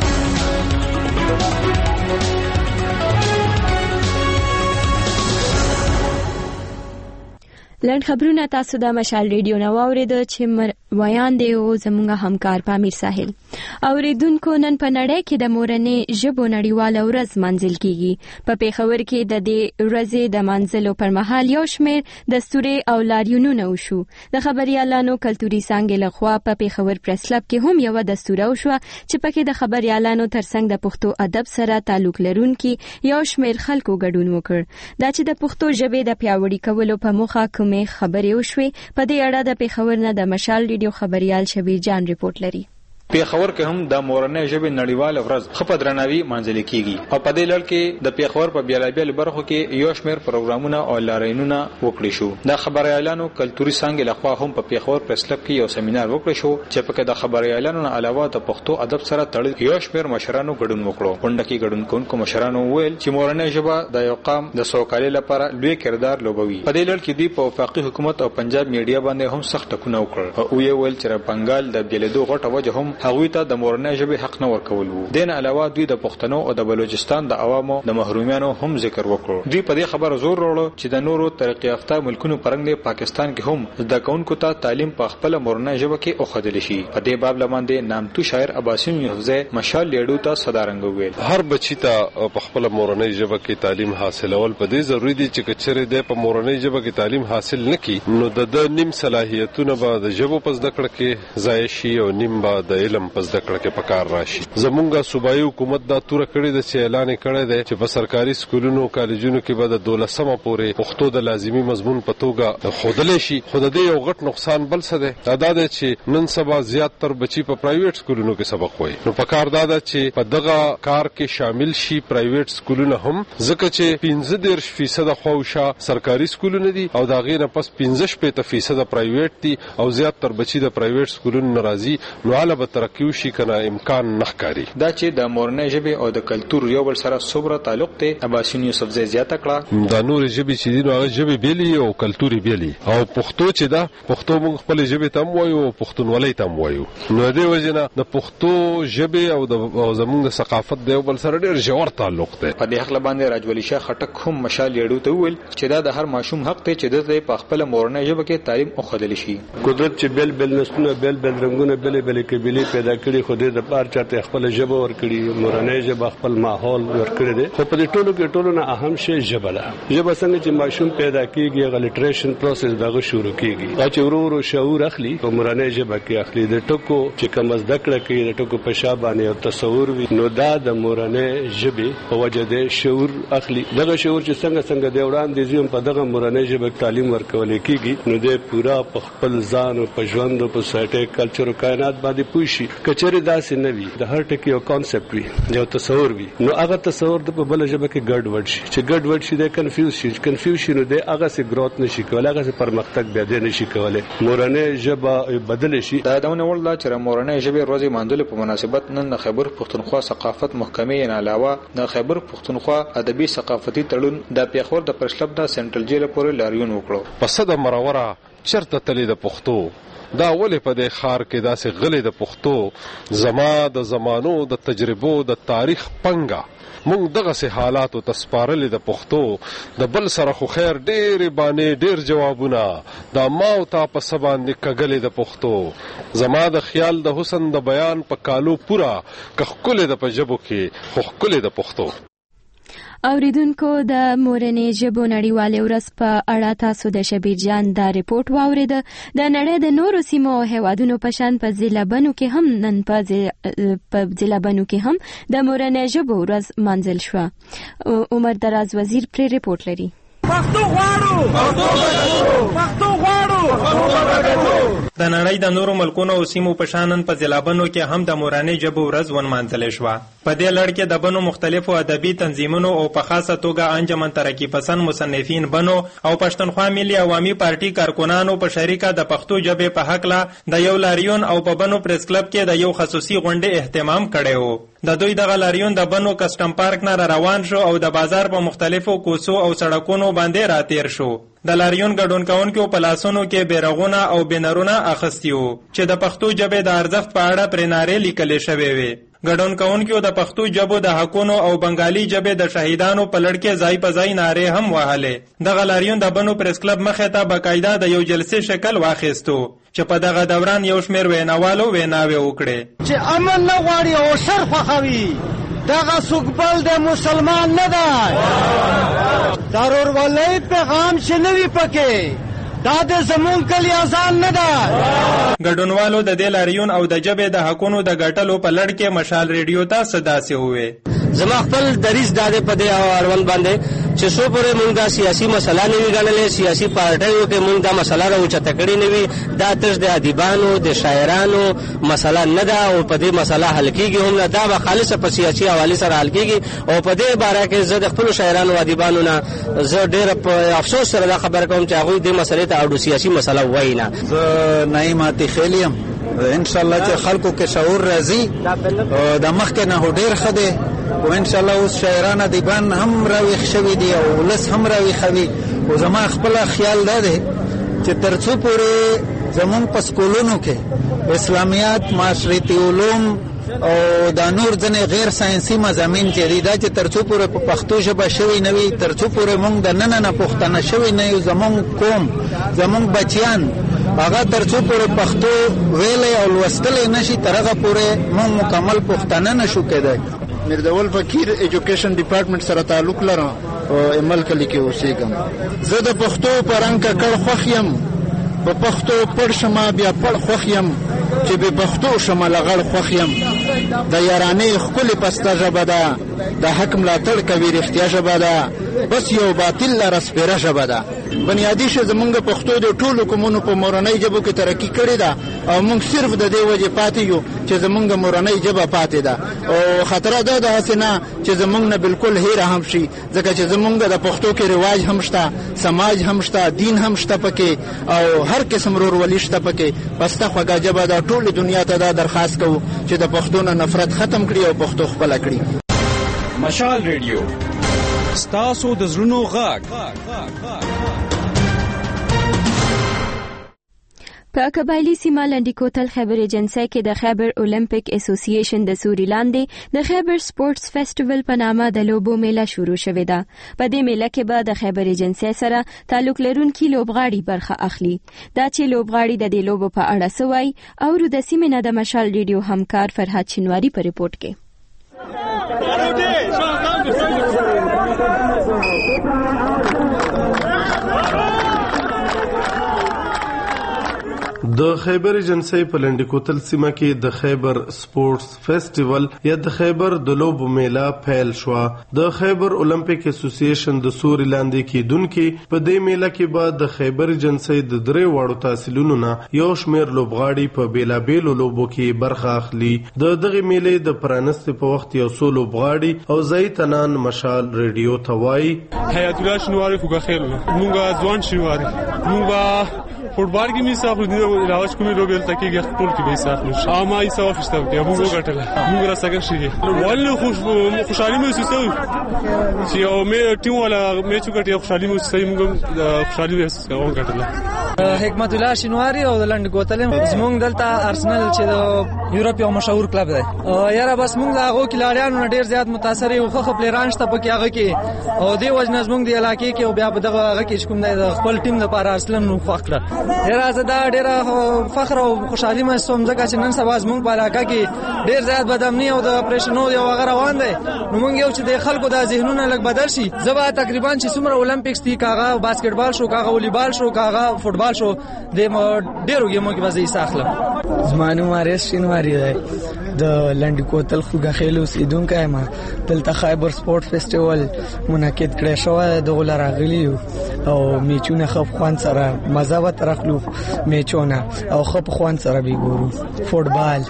[SPEAKER 1] لنډ خبرونه تاسو د مشال ریډیو نو اوریدو چې ویان دی او زموږه همکار پامیر ساحل. اوریدونکو نن په نړۍ کې د مورنۍ ژبو نړیواله ورځ منځل کیږي. په پیښور کې د دې ورځې د منځلو پر مهال یو شمېر دستوري او لاریونونه وشو. د خبريالانو کلتوري څانګې لخوا په پیښور پریس کلب کې هم یو دستور وشو چې پکې د خبريالانو ترڅنګ د پښتو ادب سره تعلق لرونکي یو شمېر خلکو ګډون وکړ. دا چې د پښتو ژبې د پیاوړي کولو په موخه کومې خبرې وشوي. په دې اړه د پیښور نه د مشال ریډیو خبريال شبیر جان ریپورت لري.
[SPEAKER 4] پیښور کې هم د مورنۍ ژبې نړیواله ورځ خپه درناوي منځل کیږي او په دې لړ کې د پیښور په بیلابیل برخو کې یو شمېر پروګرامونه او لاریونونه وکړي شو. د خبريالانو کلتوري څانګې لخوا هم په پیښور پریس کلب کې یو سیمینار وکړي شو چې په کې د خبريالانو علاوه د پښتو ادب سره تړل یو شمېر مشرانو ګډون وکړو. غونډه کې ګډون کوونکو مشرانو ویل چې مورنۍ ژبه د یو قام د سوکالۍ لپاره لوی کردار لوبوي. په دې لړ کې دوی په وفاقي حکومت او پنجاب میډیا باندې هم سخت ټکونه وکړل او یې ویل چې بنگال د بیلېدو غټه وجه هم هغوی ته د مورنۍ ژبې حق نه ورکول وو. دین علاوه دوی د پښتنو او د بلوچستان د عوامو د محرومیانو هم ذکر وکړو. دوی په دې خبره زور وروړو چې د نورو ترقی یافته ملکونو پرنګ پاکستان کې هم د کونکو ته تعلیم په خپل مورنۍ ژبه کې اوخدل شي. په دې باب لمانده نامتو شاعر عباسین یوزه مشال لیډو ته صدارنګ ویل
[SPEAKER 5] هر بچی ته په خپل مورنۍ ژبه کې تعلیم حاصلول په دې ضروری دي چې کچره د په مورنۍ ژبه کې تعلیم حاصل نکي نو د نیم صلاحیتونه به د ژبو په زده کړه کې ضایع شي او نیم به د علم په زده کړه کې پکار راشي. زمونږه صوبایي حکومت دا توره کړې ده چې اعلان کړی دی چې په سرکاري سکولونو کالجونو کې به د دولسمه پورې پښتو د لازمي مضمون په توګه ښودلی شي. خو د دې یو غټ نقصان بل څه دی، دا دا دی چې نن سبا زیات تر بچي په پرایویټ سکولونو کې سبق وایي. نو پکار دا ده چې په دغه کار کې شامل شي پرایویټ سکولونه هم، ځکه چې پنځه دېرش فیصده خواوشا سرکاري سکولونه دي او د هغې نه پس پنځه شپېته فیصده پرایویټ دي او زیات تر بچي د پرایویټ سکولونو نه راځي. نو هله به ترقي وشي که نه امکان نه ښکاري.
[SPEAKER 4] دا چې د مورنۍ ژبې او د کلتور یو بل سره څومره تعلق دی عباسین یوسفزی زیاته کړه.
[SPEAKER 5] دا نور ژبې چې دي نو هغه ژبې بیلې او کلتوري بیلې او پښتو چې ده پښتو موږ خپل ژبې ته هم وایو او پښتونولۍ ته هم وایو. نو دې وجې نه د پښتو ژبې او د زموږ د ثقافت د یو بل سره ډېر ژور تعلق دی.
[SPEAKER 4] په دې هکله باندې راجولي شاه خټک هم مشال لیډو ته وویل چې دا د هر ماشوم حق دی چې د په خپل مورنۍ ژبه کې تعلیم وښودل شي.
[SPEAKER 9] قدرت چې بل بل نسلونه بل بل رنگونه بل بل قبیلې پیدا کړي خو دې د پار چاته خپل ژبه ورکړي، مورنۍ ژبه خپل ماحول ورکړي دي. خو په دې ټولو کې ټولو نه اهم شی ژبه ده. ژبه څنګه چې ماشوم پیدا کیږي هغه لیټریشن پروسس دغه شروع کیږي. دا چې ورو ورو شعور اخلي په مورنۍ ژبه کې اخلي د ټکو چې کوم زده کړه کوي د ټکو په شابه باندې او تصور وي نو دا د مورنۍ ژبې په وجه د شعور اخلي. دغه شعور چې څنګه څنګه د وړاندې زیوم په دغه مورنۍ ژبه تعلیم ورکول کیږي نو د پورا په خپل ځان او په ژوند او په سایټ کلچر او کائنات باندې پوښي. کچره داسې نه وي د هر ټکی یو کانسپټ وي یو تصور وي نو هغه تصور د په بل ژبه کې ګډ وډ شي چې ګډ وډ شي د کنفیوز شي کنفیوز شي نو د هغه سي گروث نشي کولای هغه سي پرمختګ بیا د نشي کولای. مورنۍ ژبه بدل شي.
[SPEAKER 4] دا دونه ولدا چې مورنۍ ژبه ورځې ماندل په مناسبت نن د خیبر پښتونخوا ثقافت محکمې نه علاوه د خیبر پښتونخوا ادبي ثقافتي تړون د پیښور د پرشلب د سنټرل جیل پورې لاریون وکړو.
[SPEAKER 5] په صد مروره چرته تلې د پښتو دا ولې په دې خار کې داسې غلې د پښتو زما د زمانو د تجربو د تاریخ پنګه مونږ دغه سه حالات او تسپارل د پښتو د بل سره خو خیر ډېر باندې ډېر جوابونه دا ما او تا په سباندې کګلې د پښتو زما د خیال د حسن د بیان په کالو پورا کخکل د پجبو کې خخکل د پښتو.
[SPEAKER 1] اوریدونکو د مورنۍ ژبو نړیواله ورځ په اړه تاسو د شبیر جان دا ریپورت واورید. د نړۍ د نورو سیمو او هیوادونو په شان په ضلع بنو کې هم نن په ضلع بنو کې هم د مورنۍ ژبو ورځ منځل شو. عمر دراز وزیر پر ریپورت لري.
[SPEAKER 24] پښتو غواړو پښتو غواړو پښتو غواړو.
[SPEAKER 6] د نړۍ د نورو ملکونو او سیمو په شانن په ځلابنو کې هم د مورنۍ ژبو ورځ ونمانځل شوه. په دې لړ کې د بنو مختلفو ادبي تنظیمونو او په خاصه توګه انجمن ترقی پسند مصنفین بنو او پښتونخوا ملي عوامي پارټي کارکونانو په شریکه د پښتو ژبې په حق لا د یو لاریون او په بنو پریس کلب کې د یو خصوصي غونډې اهتمام کړی و. د دوی دغه لاریون د بنو کسټم پارک نه روان شو او د بازار په مختلفو کوڅو او سړکونو باندې راتیر شو. د لاریون ګډون کوونکو په لاسونو کې بیرغونه او بینرونه اخیستي وو چې د پښتو ژبې د ارزښت په اړه پرې نارې لیکلې شوې وې. ګډون کوونکو د پښتو ژبو د حقونو او بنگالي ژبې د شهیدانو په لړ کې ځای په ځای نارې هم وهلې. دغه لاریون د بنو پریس کلب مخې ته باقاعده د یو جلسې شکل واخیستو چې په دغه دوران یو شمېر ویناوالو ویناوې وکړې
[SPEAKER 8] چې امن نه غواړي او شر خوښوي دغه څوک بل د مسلمان نه دی. ضرورولۍ پیغام چې نه وي پکې دا د زمون کلی ازان نه ده.
[SPEAKER 6] ګډونوالو د دې لاریون او د ژبې د حقونو د ګټلو په لړ کې مشال ریډیو ته صداسې ووې.
[SPEAKER 10] زما خپل دریځ دا دی په دې اړوند باندې چې څو پورې موږ دا سیاسي مسله نه وي ګڼلې، سیاسي پارټیو کې موږ دا مسله راوچته کړې نه وي، دا تش د ادیبانو د شاعرانو مسله نه ده او په دې مسله حل کېږي هم نه، دا به خالصه په سیاسي حوالې سره حل کېږي. او په دې باره کې زه د خپلو شاعرانو او ادیبانو نه زه ډېره په افسوس سره دا خبره کوم چې هغوی دې مسلې ته اړو سیاسي مسله وایي نه.
[SPEAKER 24] زه نعیم عتیخیل یم، ان شاء الله چې خلکو کې شعور راځي د مخکې نه ډېر ښه دی او ان شاء الله اوس شاعران ادیبان هم راویښ شوي دي او ولس هم راویښوي. او زما خپله خیال دا دی چې تر څو پورې زمونږ په سکولونو کې اسلامیات، معاشرتي علوم او دا نور ځنې غیر ساینسي مضامین چې دي دا چې تر څو پورې په پښتو ژبه شوي نه وي، تر څو پورې موږ د ننه نه پښتانه شوي نه یو، زمونږ قوم زمونږ بچیان هغه تر څو پورې پښتو ویلی او لوستلی نشي تر هغه پورې موږ مکمل پښتانه نشو کېدی.
[SPEAKER 25] میردول فقیر ایجوکیشن ډپارټمنټ سره تعلق لرم او امل کلی کې اوسېږم. زه د پښتو په رنګ ککړ خوښ یم، په پښتو پړ شمه بیا پړ خوښ یم، چې بې پښتو شمه لغړ خوښ یم. د یارانې ښکلې پسته ژبه ده، د حق ملاتړ کوي رښتیا ژبه ده، بس یو باطل لره سپېره ژبه ده. بنیادي شه زمونږ پښتو د ټولو قومونو په مورنۍ ژبو کې ترقي کړې ده او موږ صرف د دې وجې پاتې یو چې زمونږ مورنۍ ژبه پاتې ده. او خطره دا ده هسې نه چې زمونږ نه بالکل هیره هم شي، ځکه چې زمونږ د پښتو کې رواج هم شته، سماج هم شته، دین هم شته پکې او هر قسم ورورولي شته پکې. پسته خوږه ژبه ده. ټولې دنیا ته دا درخواست کوو چې د پښتو نه نفرت ختم کړي او پښتو خپله کړي.
[SPEAKER 26] مشال ریډیو ستاسو د زړونو غږ.
[SPEAKER 1] په قبایلی سیمه لنډی کوتل خیبر ایجنسی کې د خیبر اولمپیک اسوسییشن د سوري لاندې د خیبر سپورتس فیسټیوال په نامه د لوبو میله شروع شوې ده. په دې میله کې به د خیبر ایجنسی سره تعلق لرونکي لوبغاړي برخه اخلي. دا چې لوبغاړي د دې لوبو په اړه څه وایي اورو د سیمې نه د مشال ریډیو همکار فرهاد شینواري په ریپورت کې.
[SPEAKER 27] د خیبر ایجنسی په لنډی کوتل سیمه کې د خیبر سپورتس فیسټیوال یا د خیبر د لوبو میله پیل شو. د خیبر اولمپیک اسوسییشن د سوري لاندې کېدونکي په دې میله کې به د خیبر ایجنسی د درې واړو تحصیلونو نه یو شمېر لوبغاړي په بیلابیلو لوبو کې برخه اخلي. د دغه میلې د پرانستې په وخت یو څو لوبغاړي او ځایي تنان مشال ریډیو ته وایي
[SPEAKER 28] حیات الله شینواري خوږه خیر مونږ ځوان شینواري مونږ فوټبال کې می صاحب د علاج کومې لوبې تکي ټول کې به صاحب شامه ای صاحب فستو کې موږ وګټل موږ را څنګه شي ول خوش خوشالي مې وسوسه چې او مې ټیم ولا مې چې ګټي خوشالي مې وسوسه موږ خوشالي وسوسه وګټل.
[SPEAKER 29] حکمت الله شینواري او لنډ کوتل زمونږ دلته ارسنل چې د یورپ یو مشهور کلب دی یاره بس موږ هغه کلاریانو ډیر زیات متاثر یو خو پلیران شته پکې هغه کې او دی وجنه زمونږ دی علاقې کې او بیا دغه هغه کې کوم دی خپل ټیم لپاره ارسنل نو فخر ډیر زدا ډیر فخر او خوشحالي مې سوم ځکه چې نن سبا زمونږ په علاقې کې ډیر زیات بدامني او د اپریشنو یو هغه روان دی نو موږ یو چې د خلکو د ذهنونو لږ بدل شي زبا تقریبا چې څومره اولمپیکس دي کاغه باسکټبال شو کاغه والیبال شو کاغه فوټبال شو د ډیرو ګیمو کې وځي ساخله زمانو مارس شینواری دی د لنډ کوتل خوګه خېلو سیدونکو ما دلته خیبر سپورت فیسټیوال منعقد کړی شو د غول راغلی او میچونه خف خوان سره مزه و ترخلو میچونه او خپ خوان سره به ګورو فوتبال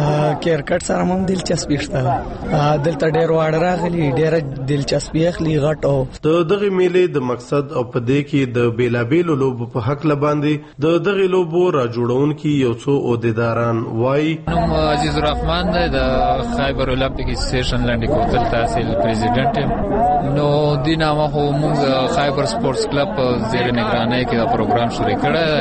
[SPEAKER 29] کرکټ سره هم دلچسپي شته دلته ډېر واړه راغلي ډېر دلچسپي اخلي غټ او
[SPEAKER 27] د دغه میلې د مقصد او په دې کې د بیلابېلو لوبو په حق لباندې د دغه لوبو را جوړونکي یو څو عہدیداران وایي
[SPEAKER 7] نوم عزیز الرحمن دی د خیبر اولمپیک اسوسییشن لاندې کوتل تحصیل پریزیډنټ نو دینه ما خو موږ خیبر سپورتس کلب زیر نگرانی کې دا پروګرام شروع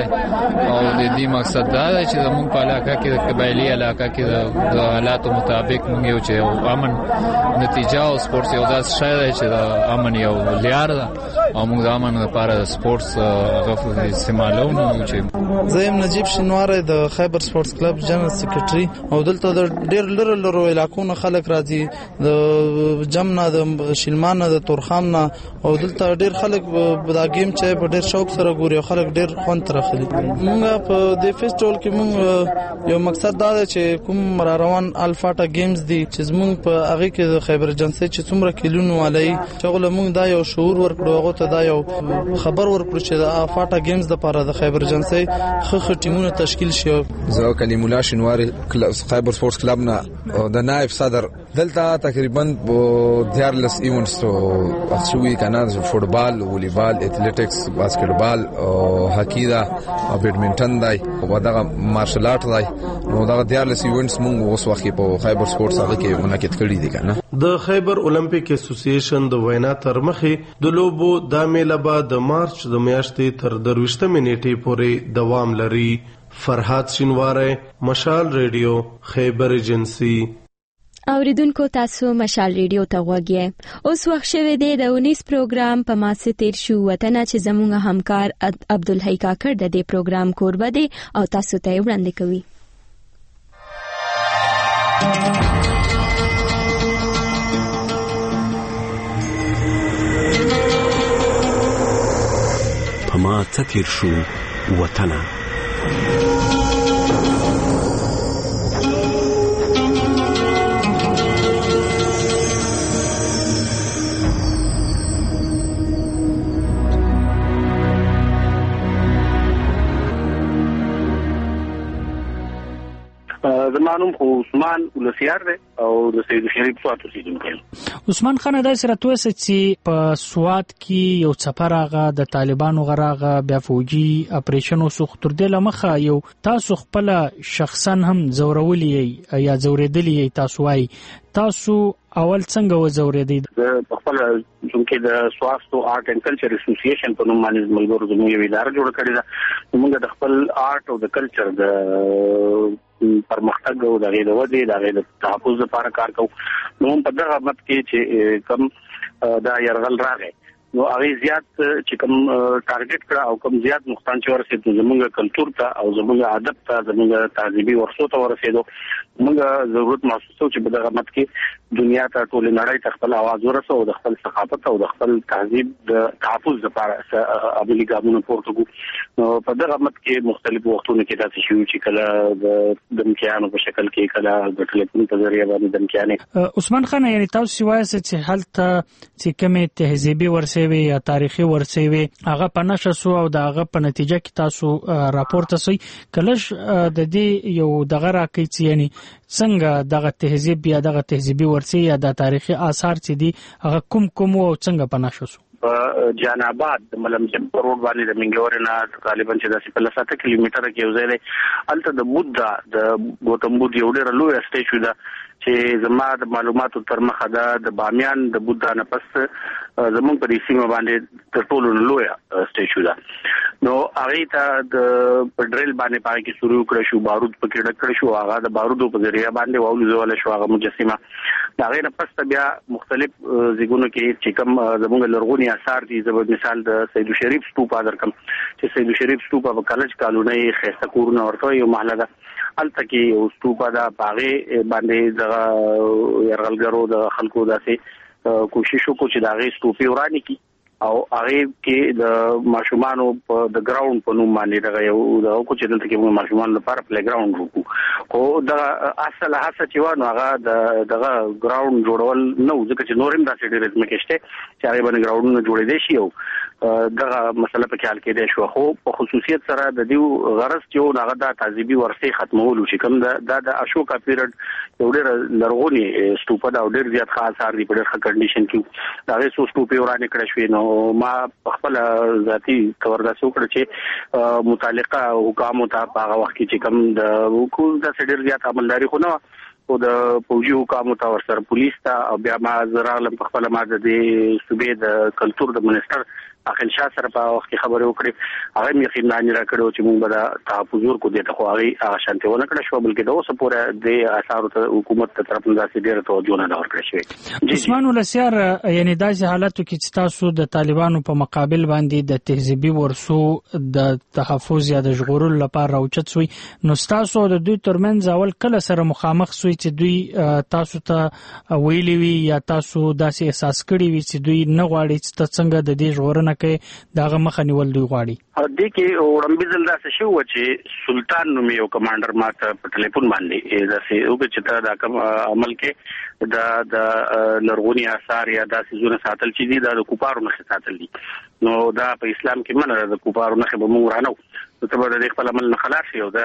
[SPEAKER 7] کړی او د دې مقصد دا دی چې موږ په علاقه کې د قبایلی علاقه کې د حالاتو مطابق موږ یو چې امن نتیجه او سپورتس یو داس شای دی چې د امن یو لیار ده او موږ د امن لپاره د سپورتس غوښتل استعمالو نو چې
[SPEAKER 11] زیم نجیب شنوار د خیبر سپورتس کلب جنرال سیکریټري او دلته د ډېر لره لره علاقو نه خلک راځي د جمنا د شلمان د تورخام نه او دلته ډېر خلک دا گیم چې په ډېر شوق سره ګوري خلک ډېر خوند تر اخلي موږ په دې فیسټیوال کې موږ یو مقصد دا دی چې کوم را روان الفاټا گیمز دي چې زموږ په هغه کې د خیبر جنسي چې څومره کلونو والی چې غل موږ دا یو شعور ورکړو هغه ته دا یو خبر ورکړو چې د الفاټا گیمز د لپاره د خیبر جنسي خخ ټیمونه تشکیل شي
[SPEAKER 12] زه کلیم الله شنواری خیبر سپورتس کلب نه د نائب صدر دلته تقریبا دیارلس ایونټس او شوي کنه فوتبال والیبال اتلیټکس باسکټبال او هاکی دا او بیډمنټن دی او دا مارشل آرټ دی نو دا دیارلس ایونټس موږ اوس وخت په خیبر سپورتس هغه کې منعقد کړي دي کنه
[SPEAKER 27] د خیبر اولمپیک اسوسییشن د وینا تر مخې د لوبو د میله به د مارچ د میاشتې تر درويشتمې نیټې پورې دوام لري فرحات شینواره مشال ریډیو خیبر ایجنسی
[SPEAKER 1] اوریدونکو تاسو مشال ریډیو ته غوږی اوس وخت شوه دی د اونیس پروګرام په ماسه تیر شو وطن چې زموږ همکار عبدالحی کاکړ د دې پروګرام کوربه دی او تاسو ته وړاندې کوي
[SPEAKER 15] پما تیر شو وطنه
[SPEAKER 23] زمانوم خو عثمان ولسیار دی او د سید شریف سوات اوسیدونکی
[SPEAKER 13] عثمان خان دا سره توسه چې په سوات کې یو څپر هغه د طالبانو غراغه بیا فوجي اپریشن او سختور د لمخه یو تاسو خپل شخصا هم زورولې یا زوریدلې تاسو وايي تاسو اول څنګه وزوریدې
[SPEAKER 23] په خپل چې د سواستو آرټ اینڈ کلچر اسوسییشن په نوم باندې ملګرو زموږ یو اداره جوړ کړې ده موږ د خپل آرټ او د کلچر د پرمختګ او د غیر ودی د غیر تحفظ لپاره کار کوو نو په دغه مت کې چې کم دا يرغل راغی نو هغه زیات چې کوم ټارګټ کړه او کوم زیات نقصان چې ورسېد زموږ کلچر ته او زموږ ادب ته زموږ تهذیبي ورثو ته ورسېدو موږ ضرورت محسوسو چې په دغه مت کې دنیا ته ټول نړۍ ته خپل आवाज ورسو او د خپل ثقافت او د خپل تهذیب د تحفظ لپاره عملي ګامونه پورته کوو نو په دغه مت کې مختلف وختونو کې داسې شوي چې کله د دمکیانو په شکل کې کله د ټلیفون په ذریعہ باندې دمکیانې
[SPEAKER 13] عثمان خان یعنی تاسو وایي چې حالت چې کومه تهذیبي ورثه وي یا تاریخي ورثه وي هغه په نشه سو او دغه په نتیجه کې تاسو راپورته سوي کلش د دې یو دغه راکې چې یعنی څنګه دغه تهذیب یا دغه تهذیبي ورثه یا د تاریخي آثار چې دي هغه کوم کوم او څنګه په نشه سو
[SPEAKER 23] په جان آباد د ملمجم روډ باندې د منګورنا غالبا چې د سپل ساته کیلومتره کې یو ځای دی الته د بودا د ګوتم بودا یو ډېر لوی اسټیچو ده چې زما د معلوماتو تر مخه ده د بامیان د بودا نه پس زمون په دې سیمه باندې د ټولو لوی اسټیچو ده نو هغه ته د پډریل باندې پای کې شروع کړ شو بارود پکې ډک کړ شو هغه د بارودو په ذریعہ باندې وولځول شو هغه مجسمه هغه نه پس بیا مختلف زګونو کې چې کوم زمونږ لرغونی آثار دي زبر مثال د سید شریف ستوپا درکم چې سید شریف ستوپا په کالج کالونی خسته کورونه ورته یو محله ده الته کې یو ستوپا دا باغې باندې د يرغلګرو د خلکو داسې کوشش وکړو چې دا غي ستوپي ورانی کی او هغه کې د ماشومان په د ګراوند په نوم باندې دغه یو د کوچ دلته کې ماشومان لپاره پلی ګراوند وکړو خو د اصل هڅه چې ونه هغه د دغه ګراوند جوړول نو ځکه چې نورم داسې ډېر ځمکه شته چې هغه باندې ګراوندونه جوړې دي شي او دغه مسله په خیال کې دی شو خو په خصوصیت سره د دې غرض چې هغه د تعذيبي ورثه ختمول شي کوم د د اشوکا پیریډ یو ډېر لرغونی ستوپه دا ډېر زیات خاص ار دی په ډېر ښه کنډیشن کې دا هغه سو ستوپه ورانه کړی شوی نو ما خپل ذاتی تور دا څوکړه چې متعلقه حکام ته هغه وخت کې چې کوم د حکومت د سډر زیات عملداري خو نه او د پوجي حکام ته ورسره پولیس ته او بیا ما زرالم په خپل ما د صوبې د کلچر د منسٹر اخیل شاه سره په وخت کې خبرې وکړې هغه یې خدمت را کړو چې موږ به د تحفظ ورکو دي ته خو هغه شانتي ونه کړ شو بلکې د اوسه پورې د اثر ته حکومت ته طرف نه داسې ډیره توجه نه ورکړې شوې.
[SPEAKER 13] عثمان ولسیار یعنی داسې حالاتو کې چې تاسو د طالبانو په مقابل باندې د تهذیبي ورسو د تحفظ یا د ژغورلو لپاره راوچت شوی نو تاسو د دوی ترمنځ اول کله سره مخامخ شوی چې دوی تاسو ته ویلي وي یا تاسو داسې احساس کړی وي چې دوی نه غواړي چې څنګه د دې ژغورنه کې داغه مخه نیول دوی غواړي؟
[SPEAKER 23] د کې وړاندې ځل دا شو چې سلطان نوم یو کمانډر ماته په ټلیفون باندې دا سه او چې دا کوم عمل کې دا د لرغونی آثار یا د سيزونه ساتل چې دي د کوپارو نه ساتل دي نو دا په اسلام کې منره د کوپارو نه به مونږ رانو ته به د خپل عمل نه خلاص شي او دا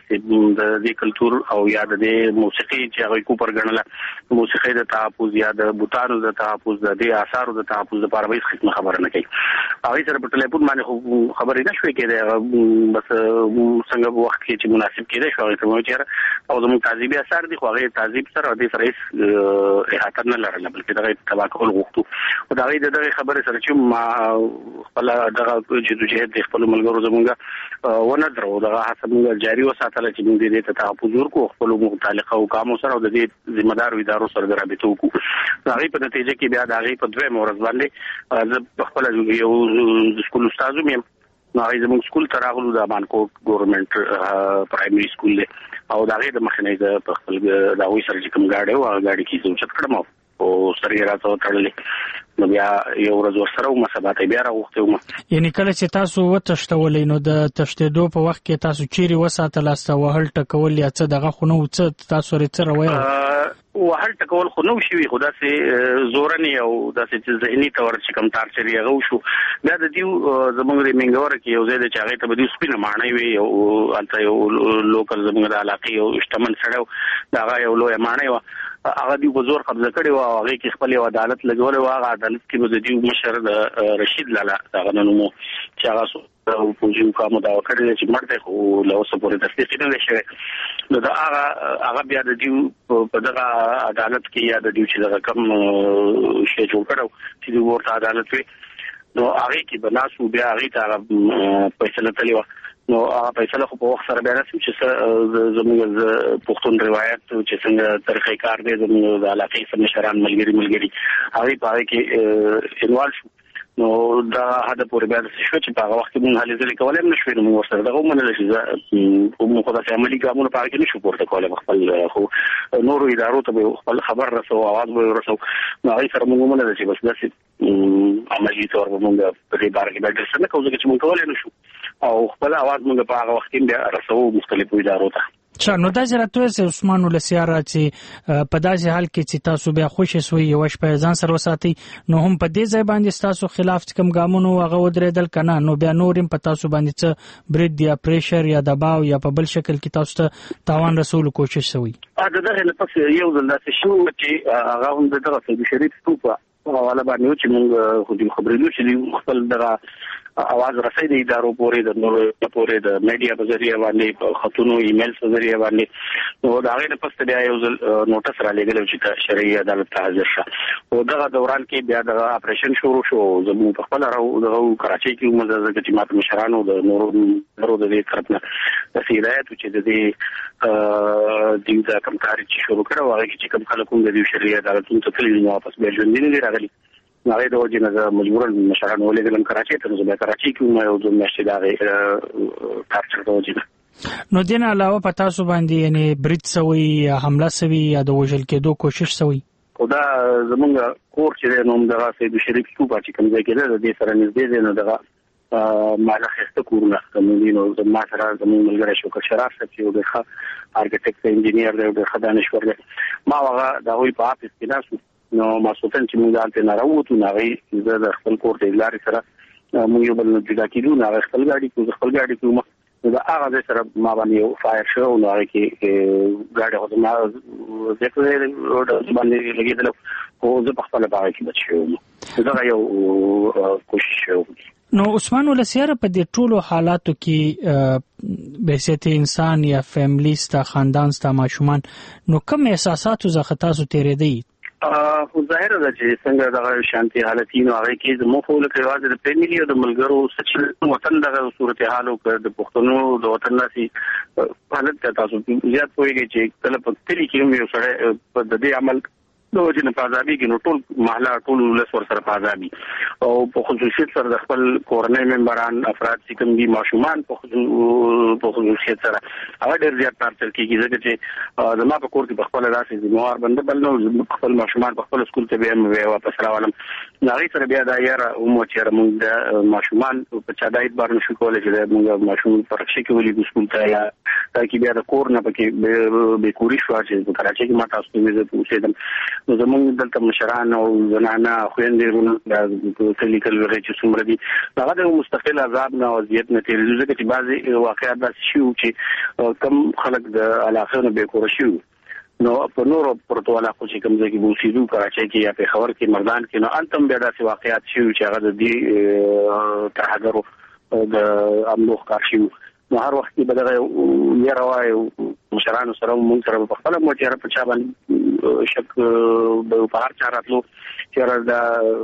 [SPEAKER 23] د دې کلچر او یا د موسیقي چې هغه کوپر غنله موسیقي د تحفظ یا د بوتانو د تحفظ د دې آثارو د تحفظ لپاره به هیڅ خبره نه کوي هغه سره په ټلیفون باندې خبرې نه شوې کېده بس څنګه وخت کې چې مناسب کېده شو هغه ته مو چې او زموږ تعذيبي آثار دي خو هغه تعذيب سره د سره هیڅ احاطه نه لرله بلکې دغه تباکل غوښتو او دغه دغه خبره سره چې ما خپل دغه چې د خپل ملګرو زمونږ ونه درو دغه حساب جاری وساتل چې موږ دې ته تحفظ ورکو خپل متعلقه حکام سره او د دې ذمہ دار ادارو سره رابطه وکړو هغه په نتیجه کې بیا د هغه په دوه مورز باندې زه خپل یو سکول استاد یم نو هغه زموږ سکول ته راغلو د مانکوټ ګورنمنت پرایمري سکول او دا غي د مخنه د خپل د وې سره کوم گاډي او گاډي کې څه چت کړم او سره راځو تړلې نو بیا یو ورځ ورسره او مسابقه بیا راوخته
[SPEAKER 13] یعنی کله چې تاسو وتشتولې نو د تشتیدو په وخت کې تاسو چیرې وساتل است وهل ټکول یا څه دغه خو نو څه تاسو لري څه روي
[SPEAKER 23] وهل ټکول خو نو شي خدا سي زورنی او داسې چې ذهني تور چې کم تار چری غو شو بیا د دیو زمونږ ریمنګور کې یو ځای د چاغې ته بده سپینه معنی وي او الته یو لوکل زمونږ د علاقې یو اشتمن سړیو دا یو لوی معنی و هغه دی په زور قبضه کړی و هغه کې خپل عدالت لګول و هغه عدالت کې به د دیو مشر د رشید لالا هغه نومو چې هغه او پوجي کوم دا کړی چې مرته خو له اوسه پورې تصدیق نه شوی نو دا هغه هغه بیا د دیو په دغه عدالت کې یا د دیو چې دغه کم شی جوړ کړو چې د ورته عدالت وي نو هغه کې بناسو بیا هغه ته فیصله تللی و نو هغه فیصله خو په وخت سره بیا رسم چې زموږ پښتون روایت چې څنګه طریقې کار دی زموږ د علاقې سره مشران ملګری ملګری هغه په هغه کې انوال شو نو دا هدا پورې بیا شو چې په هغه وخت کې مونږ هلي ځلې کولای نه شو نو ورسره دغه منل شي او موږ خدای عملي ګامونه په هغه کې نشو پورته کولای خپل خو نورو ادارو ته خپل خبر رسو आवाज به ورسو نو هغه سره موږ منل شي بس داسې عملي تور موږ په دې بار کې به څه نه کوو چې موږ کولای نشو او خپل आवाज موږ په هغه وخت کې بیا رسو مختلفو ادارو ته
[SPEAKER 13] چا نو دا جراتوي سه عثمان ولسیار چې په داسې حال کې چې تاسو بیا خوشی سوی یو شپه ځان سره وساتي نو هم په دې ځای باندې تاسو خلاف کوم ګامونو هغه ودرېدل کنه نو بیا نورم په تاسو باندې څه برید یا پریشر یا دباو یا په بل شکل کې تاسو ته تاوان رسول کوشش سوی
[SPEAKER 23] ا دغه نه پس یو ځل داسې شو چې هغه هم دغه د شریف ستوپا حواله باندې چې موږ خو دې خبرې چې خپل دغه आवाज رسې د ادارو پورې د نورو پورې د میډیا په ذریعہ باندې خطونو ایمیل په ذریعہ باندې نو دا غي نه پس بیا یو نوټس را لګل چې شرعي عدالت ته حاضر شه او دغه دوران کې بیا د اپریشن شروع شو زموږ په خپل راو دغه کراچي کې موږ د جماعت مشرانو د نورو نورو د دې طرف نه د هدایت چې د دې د دې کمکاري چې شروع کړو هغه چې کوم خلکو د دې شرعي عدالت ته تللی نو واپس بیا ژوند نه راغلي هغه د وجه نه مجبور مشران ولې دلم کراچي ته نو به کراچي کې مې یو ځل نشي دا کارچر د وجه
[SPEAKER 13] نو دین علاوه پتا سو باندې یعنی برید سوی یا حمله سوی یا د وژل کېدو کوشش سوی
[SPEAKER 23] خدا زمونږ کور چې نوم دغه سید شریف صوبه چې کوم ځای کې ده د دې سره نږدې دی نو دغه مالا خسته کورونه کومې نو ما سره زموږ ملګری شوکت شرف صاحب چې د ارکټیکټ انجینیر دی د خدانشور دی ما هغه د وی په اپس کې ناسو نو ما سوتن چې موږ دلته نه راووتو نو هغه د خپل کور ته لارې سره موږ یو بل نه جدا کېدو نو هغه خپل ګاډي کو خپل ګاډي کو دا هغه سره ما باندې یو فایر شو نو هغه کې ګاډي خو ما ځکه باندې لګیدل او زه په خپل باغ کې بچو دا یو کوشش وکړ.
[SPEAKER 13] نو عثمان ولسیاره په دې ټولو حالاتو کې به حیثیت انسان یا فیملی ستا خاندان ستا ماشومان نو کوم احساساتو څخه تاسو تیرېدئ؟
[SPEAKER 23] خو ظاهره ده چې څنګه دغه شانتي حالتینو هغه کې زموږ خو لکه یوازې د فیملی او د ملګرو سچ وطن دغه صورتحال او د پښتنو د وطن ناسي حالت ته تاسو زیات پوهیږئ چې کله په کلی کې یو سره په دې عمل د وجنه پازابي کې نو ټول محله ټول ولس ور سره پازابي او په خصوصیت سره د خپل کورنۍ ممبران افراد چې کوم دي ماشومان په خصوصیت سره هغه ډېر زیات تاثیر کوي ځکه چې زما په کور کې په خپل راسي زموږ بنده بل نو خپل ماشومان په خپل سکول ته به مې واپس راولم نغې سره بیا دا یاره مو چې موږ د ماشومان په چا دایت بار نشو کولای چې موږ ماشوم پر شي کې ولې د سکول ته یا تاکي بیا د کور نه پکې به کوري شو چې په کراچۍ کې ما تاسو ته ویزه پوښتم نو زموږ دلته مشران او زنانه خويندې ورونه د کلیکل ورې چې څومره دي هغه د مستقل عذاب نه او اذیت نه تیرېږي ځکه چې بعضي واقعیات داسې شي چې کم خلک د علاقې نه به کور شي نو په نورو پروتوکول خو چې کوم ځای کې بوسیدو کراچۍ کې یا په خبر کې مردان کې نو انتم بیا داسې واقعیات شي چې هغه د دې ترهګرو د امنو ښکار شي نو هر وخت کې بدغه یې راوای مشرانو سره مونږ سره په خپل مو چې په چا باندې شک په هر چا راتلو چې دا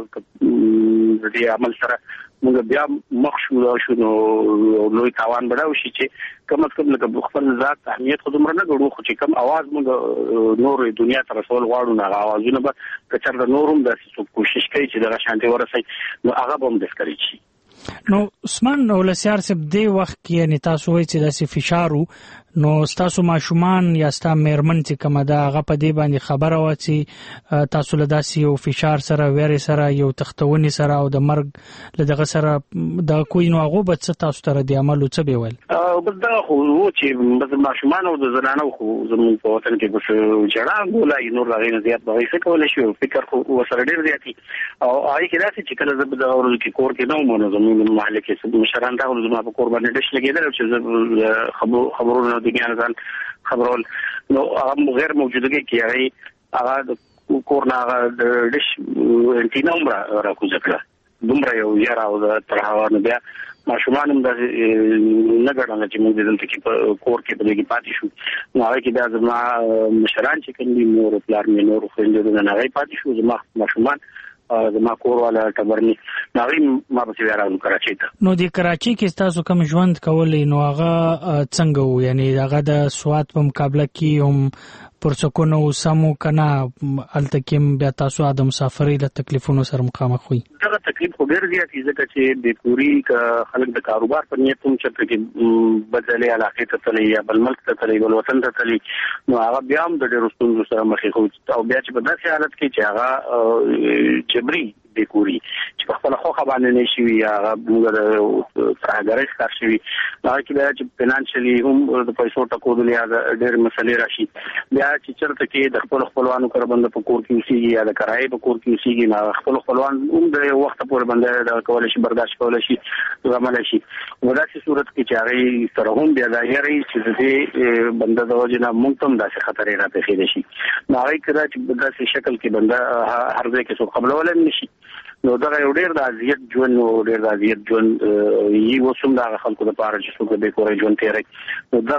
[SPEAKER 23] دې عمل سره موږ بیا مخشو شو نو لوی تاوان بڑاو شي چې کم از کم لکه خپل ذات اهمیت خو دومره نه غړو خو چې کم आवाज موږ نور دنیا ته رسول غواړو نه आवाजونه به کچر د نورم د کوشش کوي چې د شانتي ورسي نو هغه به هم دسکري شي.
[SPEAKER 13] نو عثمان ولسیار صاحب دې وخت کې یعنی تاسو وایي چې داسې فشارو نو تاسو ماشومان یا تاسو مېرمن چې کومه دا هغه په دې باندې خبره و چې تاسو له داسې یو فشار سره ویری سره یو تختونی سره او د مرګ له دغه سره د کوی نو هغه به تاسو تر دې عملو څه به ویل؟
[SPEAKER 23] بس دا خو چې بس ماشومان او د زنانو خو زموږ په وطن کې بس جړا ګولای نور راغی زیات به څه کولای شي فکر خو وسره ډیر زیاتی او هغه کې داسې چې کله زب د اورل کې کور کې نو مونږ زموږ محله کې مشران دا زموږ په کور باندې ډش لګیدل چې خبرو خبرونه دنیا نه خبرول نو هغه غیر موجودګي کې هغه د کورنا ډش انټینا عمره راکوځه کړه دومره یو یاره او تر هغه نه بیا ماشومان هم د نګړنګ چې موږ دلته کې کور کې په دې کې پاتې شو نو هغه کې دا زما مشران چې کوم دي نور پلار مې نور خويندې نه هغه پاتې شو زما ماشومان زما کور والا ټبرني ناوی ما په ویرانو کراچۍ ته نو
[SPEAKER 13] د کراچۍ کې تاسو کوم ژوند کولې نو هغه څنګه وو یعنی هغه د سواد په مقابله کې هم پرڅکونو سمو کنه التکیم بیا تاسو د مسافرۍ له تکلیفونو سره مخامخ وي
[SPEAKER 23] دا تکلیف خو ډیر زیات دي ځکه چې د پوری خلک د کاروبار په نیت هم چې بدلې علاقې ته تللی یا بل ملک ته تللی بل وطن ته تللی نو هغه بیا هم د ډیرو ستونزو سره مخ او بیا چې په داسې حالت کې چې هغه جبري د کوري چې په خپل خوخه باندې نشي یا موږ د فرهنګي ښکار شي دا چې بیا چې فینانشلی هم د پیسو ټکول یا د ډېر مسلې راشي بیا چې چرته کې د خپل خپلوانو کر بند په کور کې اوسېږي یا د کرایې په کور کې اوسېږي نه خپل خپلوان هم د وخت پورې بند د کول شي برداشت کول شي عمل شي وداسې صورت کې چې هغه سره هم بیا دا یاري چې دې بند د وجنه مونږ هم داسې خطرې را پېښې شي نو هغه کړه چې داسې شکل کې بند هر ځای کې څو قبلول نشي نو دا یو ډېر د اذیت ژوند نو ډېر د اذیت ژوند یي وسوم دا خلکو د پاره چې څوک به کورې ژوند تیرې نو دا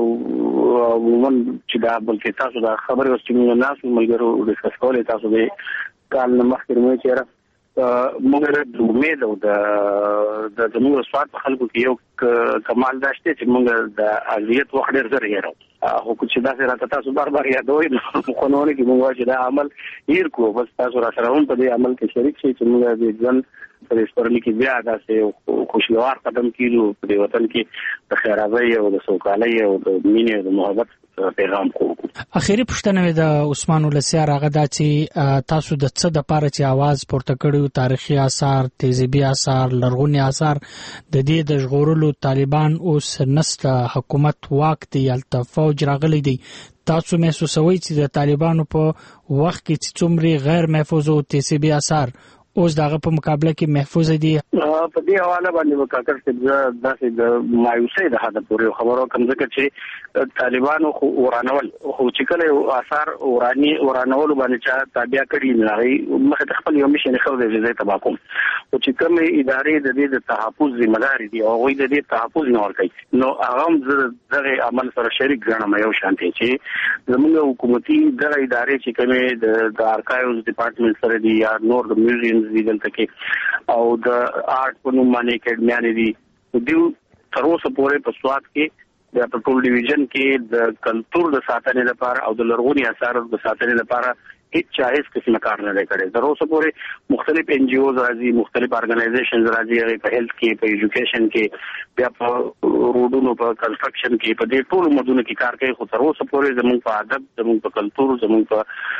[SPEAKER 23] ومن چې دا بلکې تاسو دا خبره اوس چې موږ ناسو ملګرو ډسکس کولې تاسو به کال نه مخکې مې چیرې موږ د امید او د د زموږ سواد په خلکو کې یو کمال داشته چې موږ د اذیت وخت ډېر زر یې راو خو چې دا سره تاسو بار بار یادوي نو قانوني کې موږ چې دا عمل هیر کو بس تاسو را سره هم په دې عمل کې شریک شئ چې موږ د ځن پر استورلي کې بیا داسې خوشګوار قدم کیلو په وطن کې د خیرابۍ او د سوکالۍ او د مینې او د محبت پیغام کوو.
[SPEAKER 13] اخیری پوښتنه د عثمان ولسیار هغه دا چې تاسو د څه د پاره چې आवाज پورته کړو تاریخي آثار تهذیبي آثار لرغوني آثار د دې د ژغورلو طالبان اوس نسته حکومت واک دی الته فوج راغلی دی تاسو محسوسوي چې د طالبانو په وخت کې چې څومره غیر محفوظ او تهذیبي آثار اوس دغه په مقابله کې محفوظ دي
[SPEAKER 23] په دې حواله باندې وکړ چې داسې د مایوسۍ د حد پورې خبرو کوم ځکه چې طالبانو خو ورانول خو چې کله آثار ورانی ورانول باندې چې تابع کړي نه مخه خپل یو مشن خو د جزای تباکم او چې کوم ادارې د دې د تحفظ ذمہ دار دي او غوي د دې تحفظ نه ورکړي نو هغه دغه عمل سره شریک ګڼم یو شانتي چې زموږ حکومتي دغه ادارې چې کومه د ارکایوز ډپارټمنټ سره دي یا نور د میوزیم دي دلته کې او د آرټ په نوم باندې اکیډمیانې دي دوی تر اوسه پورې په سواد کې د پټرول ډیویژن کې د کلچر د ساتنې لپاره او د لرغوني آثارو د ساتنې لپاره هیڅ چاهیس قسم کار نه کړي تر اوسه پورې مختلف ان جی اوز راځي مختلف ارګنایزیشنز راځي په هیلث کې په ایجوکیشن کې بیا په روډونو په کنسټرکشن کې په دې ټول مدونو کې کار کوي خو تر اوسه پورې زموږ په ادب زموږ په کلچر زموږ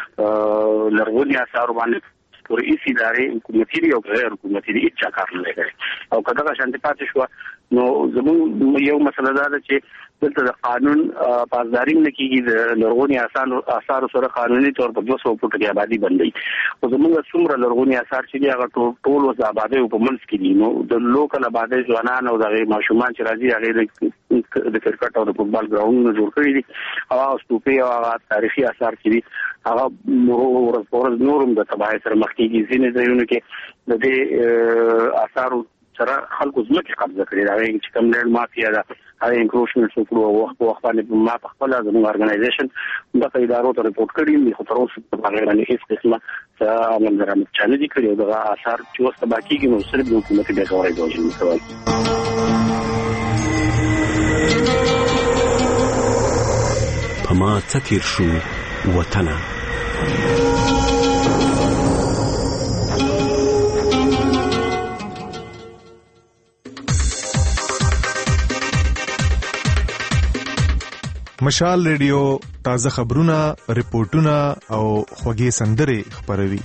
[SPEAKER 23] په لرغوني آثارو باندې پر هیڅ ادارې حکومتي او غیر حکومتي هیڅ کار نه کوي او کله شانتي پاتې شو نو زموږ یو مسله ده چې دلته د قانون پاسداري نه کیږي د لرغوني آثار سره قانوني تور په دوه سوه فوټ کې آبادی بندي او زموږ څومره لرغوني آثار چې دی هغه ټول وس آبادی په منځ کې دي نو د لوکل آبادی ځوانان او د ماشومان چې راځي هغه د کرکټ او د فوټبال ګراوندونه جوړ کړي دي او ستوپي او تاریخي آثار چې دي هغه ورځ نورم د تبعیض سره مخ کېږي ځینې ځایونو کې د دې آثارو سره خلکو ځمکې قبضه کړي دا چې کوم لړ مافیا ده هغه انکروچمنټ وکړو او وخت وخت باندې ما په خپل زموږ ارګنایزیشن د ادارو ته رپورټ کړی خو تر اوسه په هغه باندې هیڅ قسمه عمل درامد چانه دي کړی دا آثار چې اوس باقیږي نو صرف د حکومت د غوړې دوجن کوي
[SPEAKER 15] پما تکیر شو وطنه
[SPEAKER 3] مشال ریډیو تازه خبرونه ریپورتونه او خوږې سندرې خبروي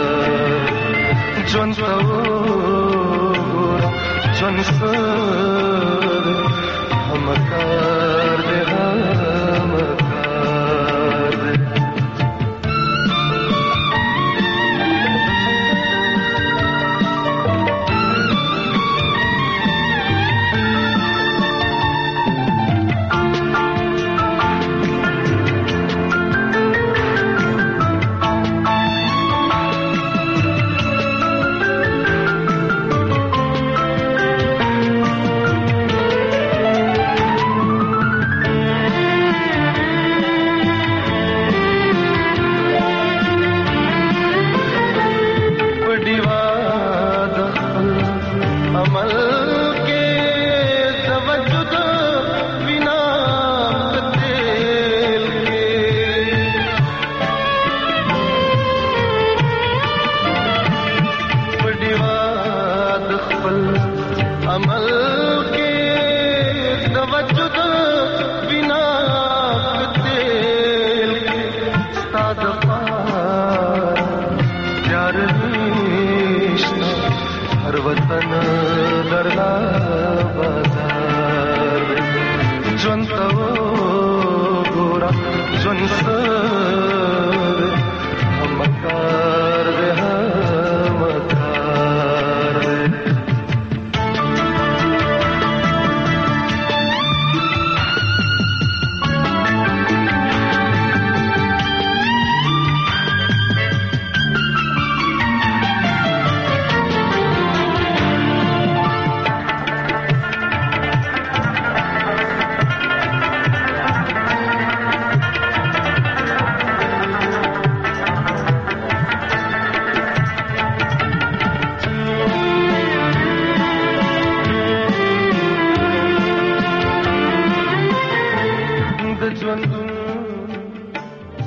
[SPEAKER 14] John